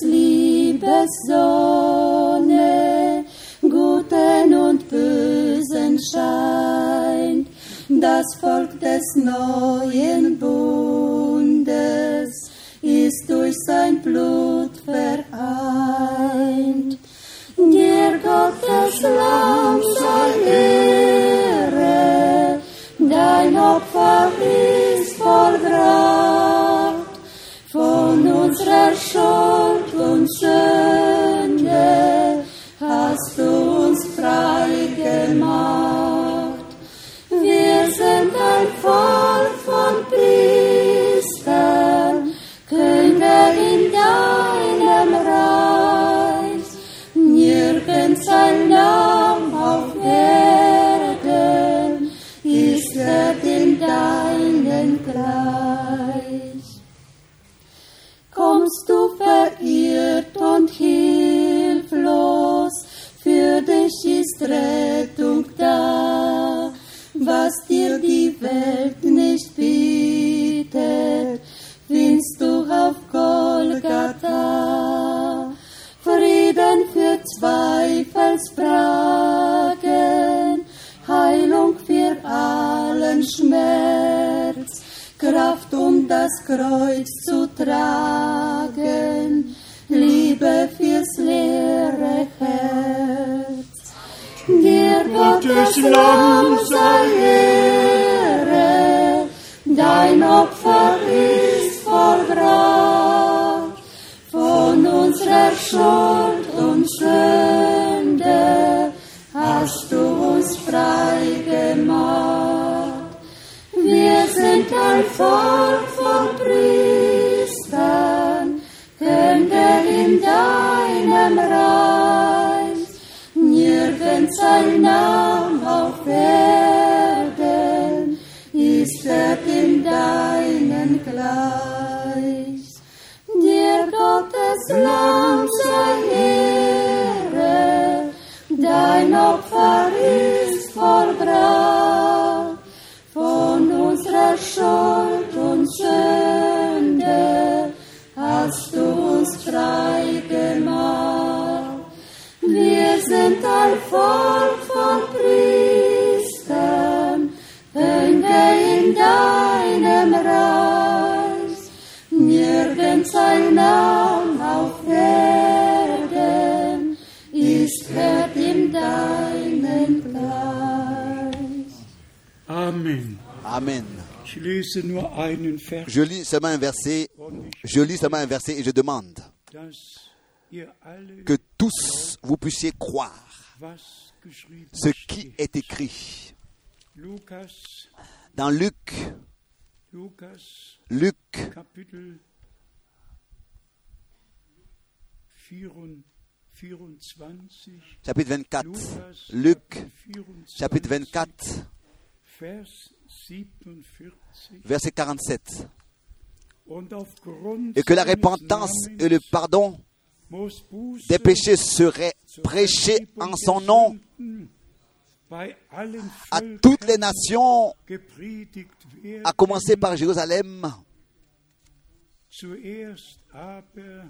Liebessonne Guten und Bösen scheint, das Volk des neuen Bundes ist durch sein Blut vereint. Dir Gottes Lamm sei Ehre, dein Opfer ist vollbracht. Von unserer Schuld und Sünde hast du uns frei gemacht. Wir sind ein Volk von Priestern, Könige in deinem Reich. Nirgends ein Lamm auf Erden ist Herr in deinen was dir die Welt nicht bietet, findest du auf Golgatha. Frieden für Zweifelsfragen, Heilung für allen Schmerz, Kraft, um das Kreuz zu tragen, Liebe fürs leere Herz. Dir Gottes Lamm sei Ehre, dein Opfer ist vollbracht, von unserer Schuld und Sünde hast du uns frei gemacht. Wir sind ein Volk von Priestern, Könige in deinem Reich. Nirgends ein Name auf Erden ist in deinen gleich. Dir Gottes Lamm sei Ehre, dein Opfer ist vollbracht, von unserer Schuld und Sünde hast du uns frei gemacht. Wir sind ein Volk von Priestern, Könige in deinem Reich. Nirgends ein Name auf Erden ist wert in deinen Gleich. Amen. Amen. Ich lese nur einen Vers, Je lis seulement un verset et je demande dass ihr alle, que tous vous puissiez croire was geschrieben ce qui steht. est écrit. Lukas, Dans Luc, Kapitel 24, chapitre 24. Lukas, Luc, Kapitel 24, chapitre 24, Vers 47. verset 47. Und aufgrund Et que la seines repentance Namens et le pardon muss Buße des péchés seraient zur prêchés Vergebung en son der nom Sünden bei allen à Völkern toutes les nations, gepredigt werden, à commencer par Jérusalem, zuerst aber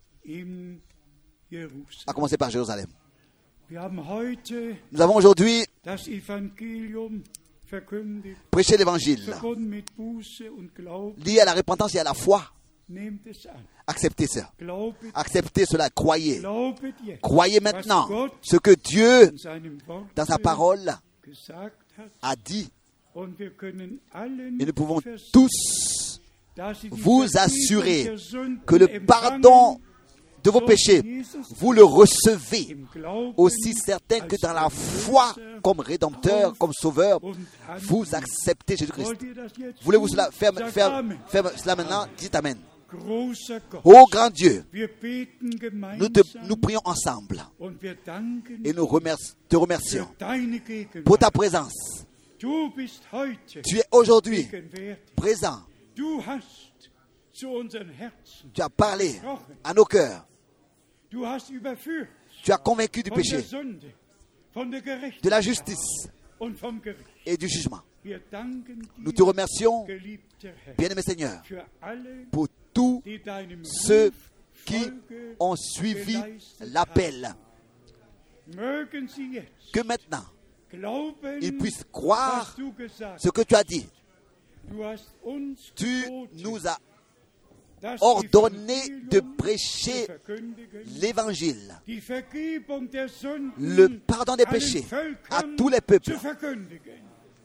in Jerusalem. à commencer par Jérusalem. Wir haben heute Nous avons aujourd'hui das Evangelium verkündigt, prêché l'évangile verbunden mit Buße und Glauben. lié à la repentance et à la foi. Nehmt es an. Acceptez ça. Glaubet, Acceptez cela. Croyez. glaubet jetzt, Croyez maintenant ce que Dieu, in seinem Wort dans sa parole, gesagt hat. a dit. Und wir können alle Et nous pouvons versichern, tous dass sie die vous Vergebung assurer der Sünden que le pardon de vos péchés, vous le recevez im Glauben aussi certain que dans la foi comme rédempteur, comme sauveur, vous acceptez Jésus-Christ. Wollt ihr das jetzt Voulez-vous tun? cela faire Amen. cela maintenant? Dites Amen. Großer Gott, Ô grand Dieu, wir beten nous gemeinsam prions ensemble und wir danken et nous te remercions für deine Gegenwart. pour ta présence. Du bist heute Tu es aujourd'hui gegenwärtig. présent. Du hast zu unseren Herzen Tu as parlé à nos cœurs. Du hast überführt Tu as convaincu du von der péché, Sünde, von der de la Gerechtigkeit justice und vom Gericht. et du jugement. Wir danken Nous te dir, remercions, geliebter Herr, bien-aimé Seigneur, für alle, pour tous die deinem ceux Ruf qui Folge ont suivi geleistet l'appel. haben. Mögen sie jetzt Que maintenant, glauben, ils puissent was croire du gesagt ce que tu as dit. Du hast uns Tu geboten, nous as das ordonné de Evangelium prêcher zu verkündigen, l'évangile, die Vergebung der Sünden le pardon des allen péchés à Völkern tous les peuples zu verkündigen.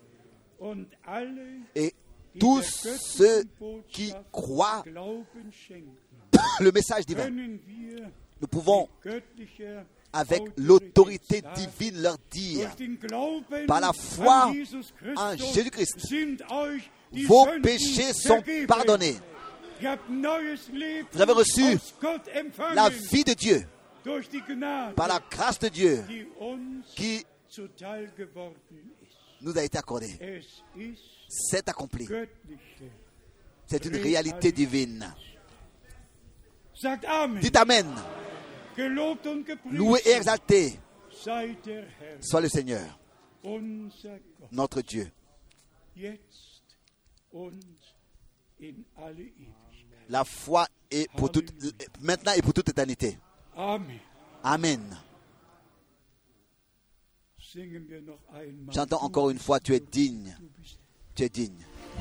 Und alle, et die tous der ceux göttlichen qui Botschaft croient Glauben schenken, le message divin. können wir Nous pouvons, mit göttlicher avec Autorität l'autorité sagen, divine, leur dire, durch den Glauben par la foi an Jesus en Christus Jésus-Christ, sind euch die vos Sünden péchés sont vergeben. pardonnés. Ihr habt neues Leben Vous avez reçu aus Gott empfangen, La vie de Dieu, durch die Gnade, par la grâce de Dieu, die uns qui zuteil geworden ist. nous a été accordée. Es ist C'est accompli. göttliche. C'est une réalité divine. Sagt Amen. Dites Amen. Gelobt und gepriesen Loué et exalté sei der Herr, soit le Seigneur, unser Gott. notre Dieu. jetzt und in alle Ewigkeit. La foi est pour toute, maintenant et pour toute éternité. Amen. Amen. Singen wir noch einmal. Chantons encore une fois, tu es digne. Du bist Tu es digne.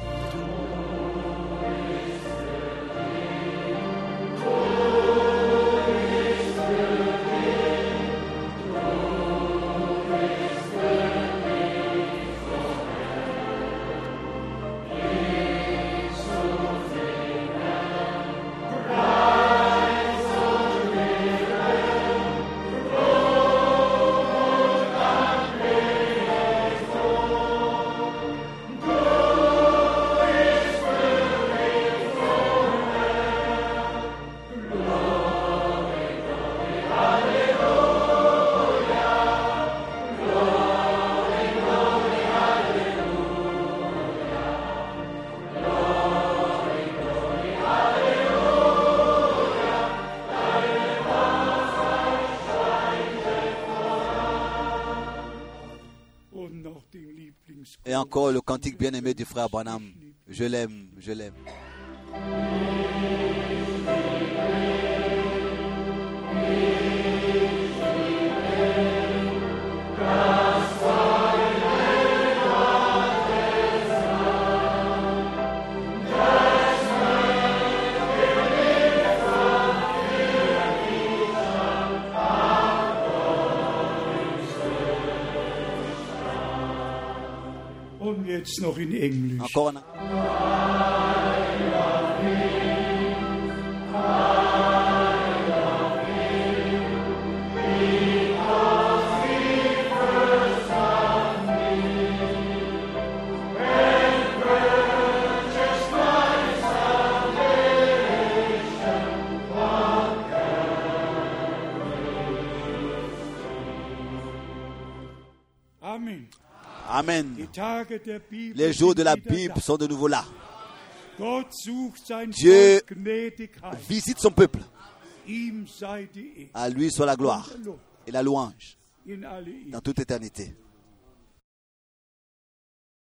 und noch den Lieblings. Et encore le cantique bien-aimé du frère Branham. Je l'aime, je l'aime. Und jetzt noch in Englisch. Encore un. Amen. Amen. Die Tage der Bibel Les jours de la sind wieder Bible da. sont de nouveau là. Gott sucht sein Dieu Volk gnädig heim. Visite son peuple. Ihm sei die Ehre À lui soit la gloire und der Lob et la louange in alle Ewigkeit. dans toute éternité.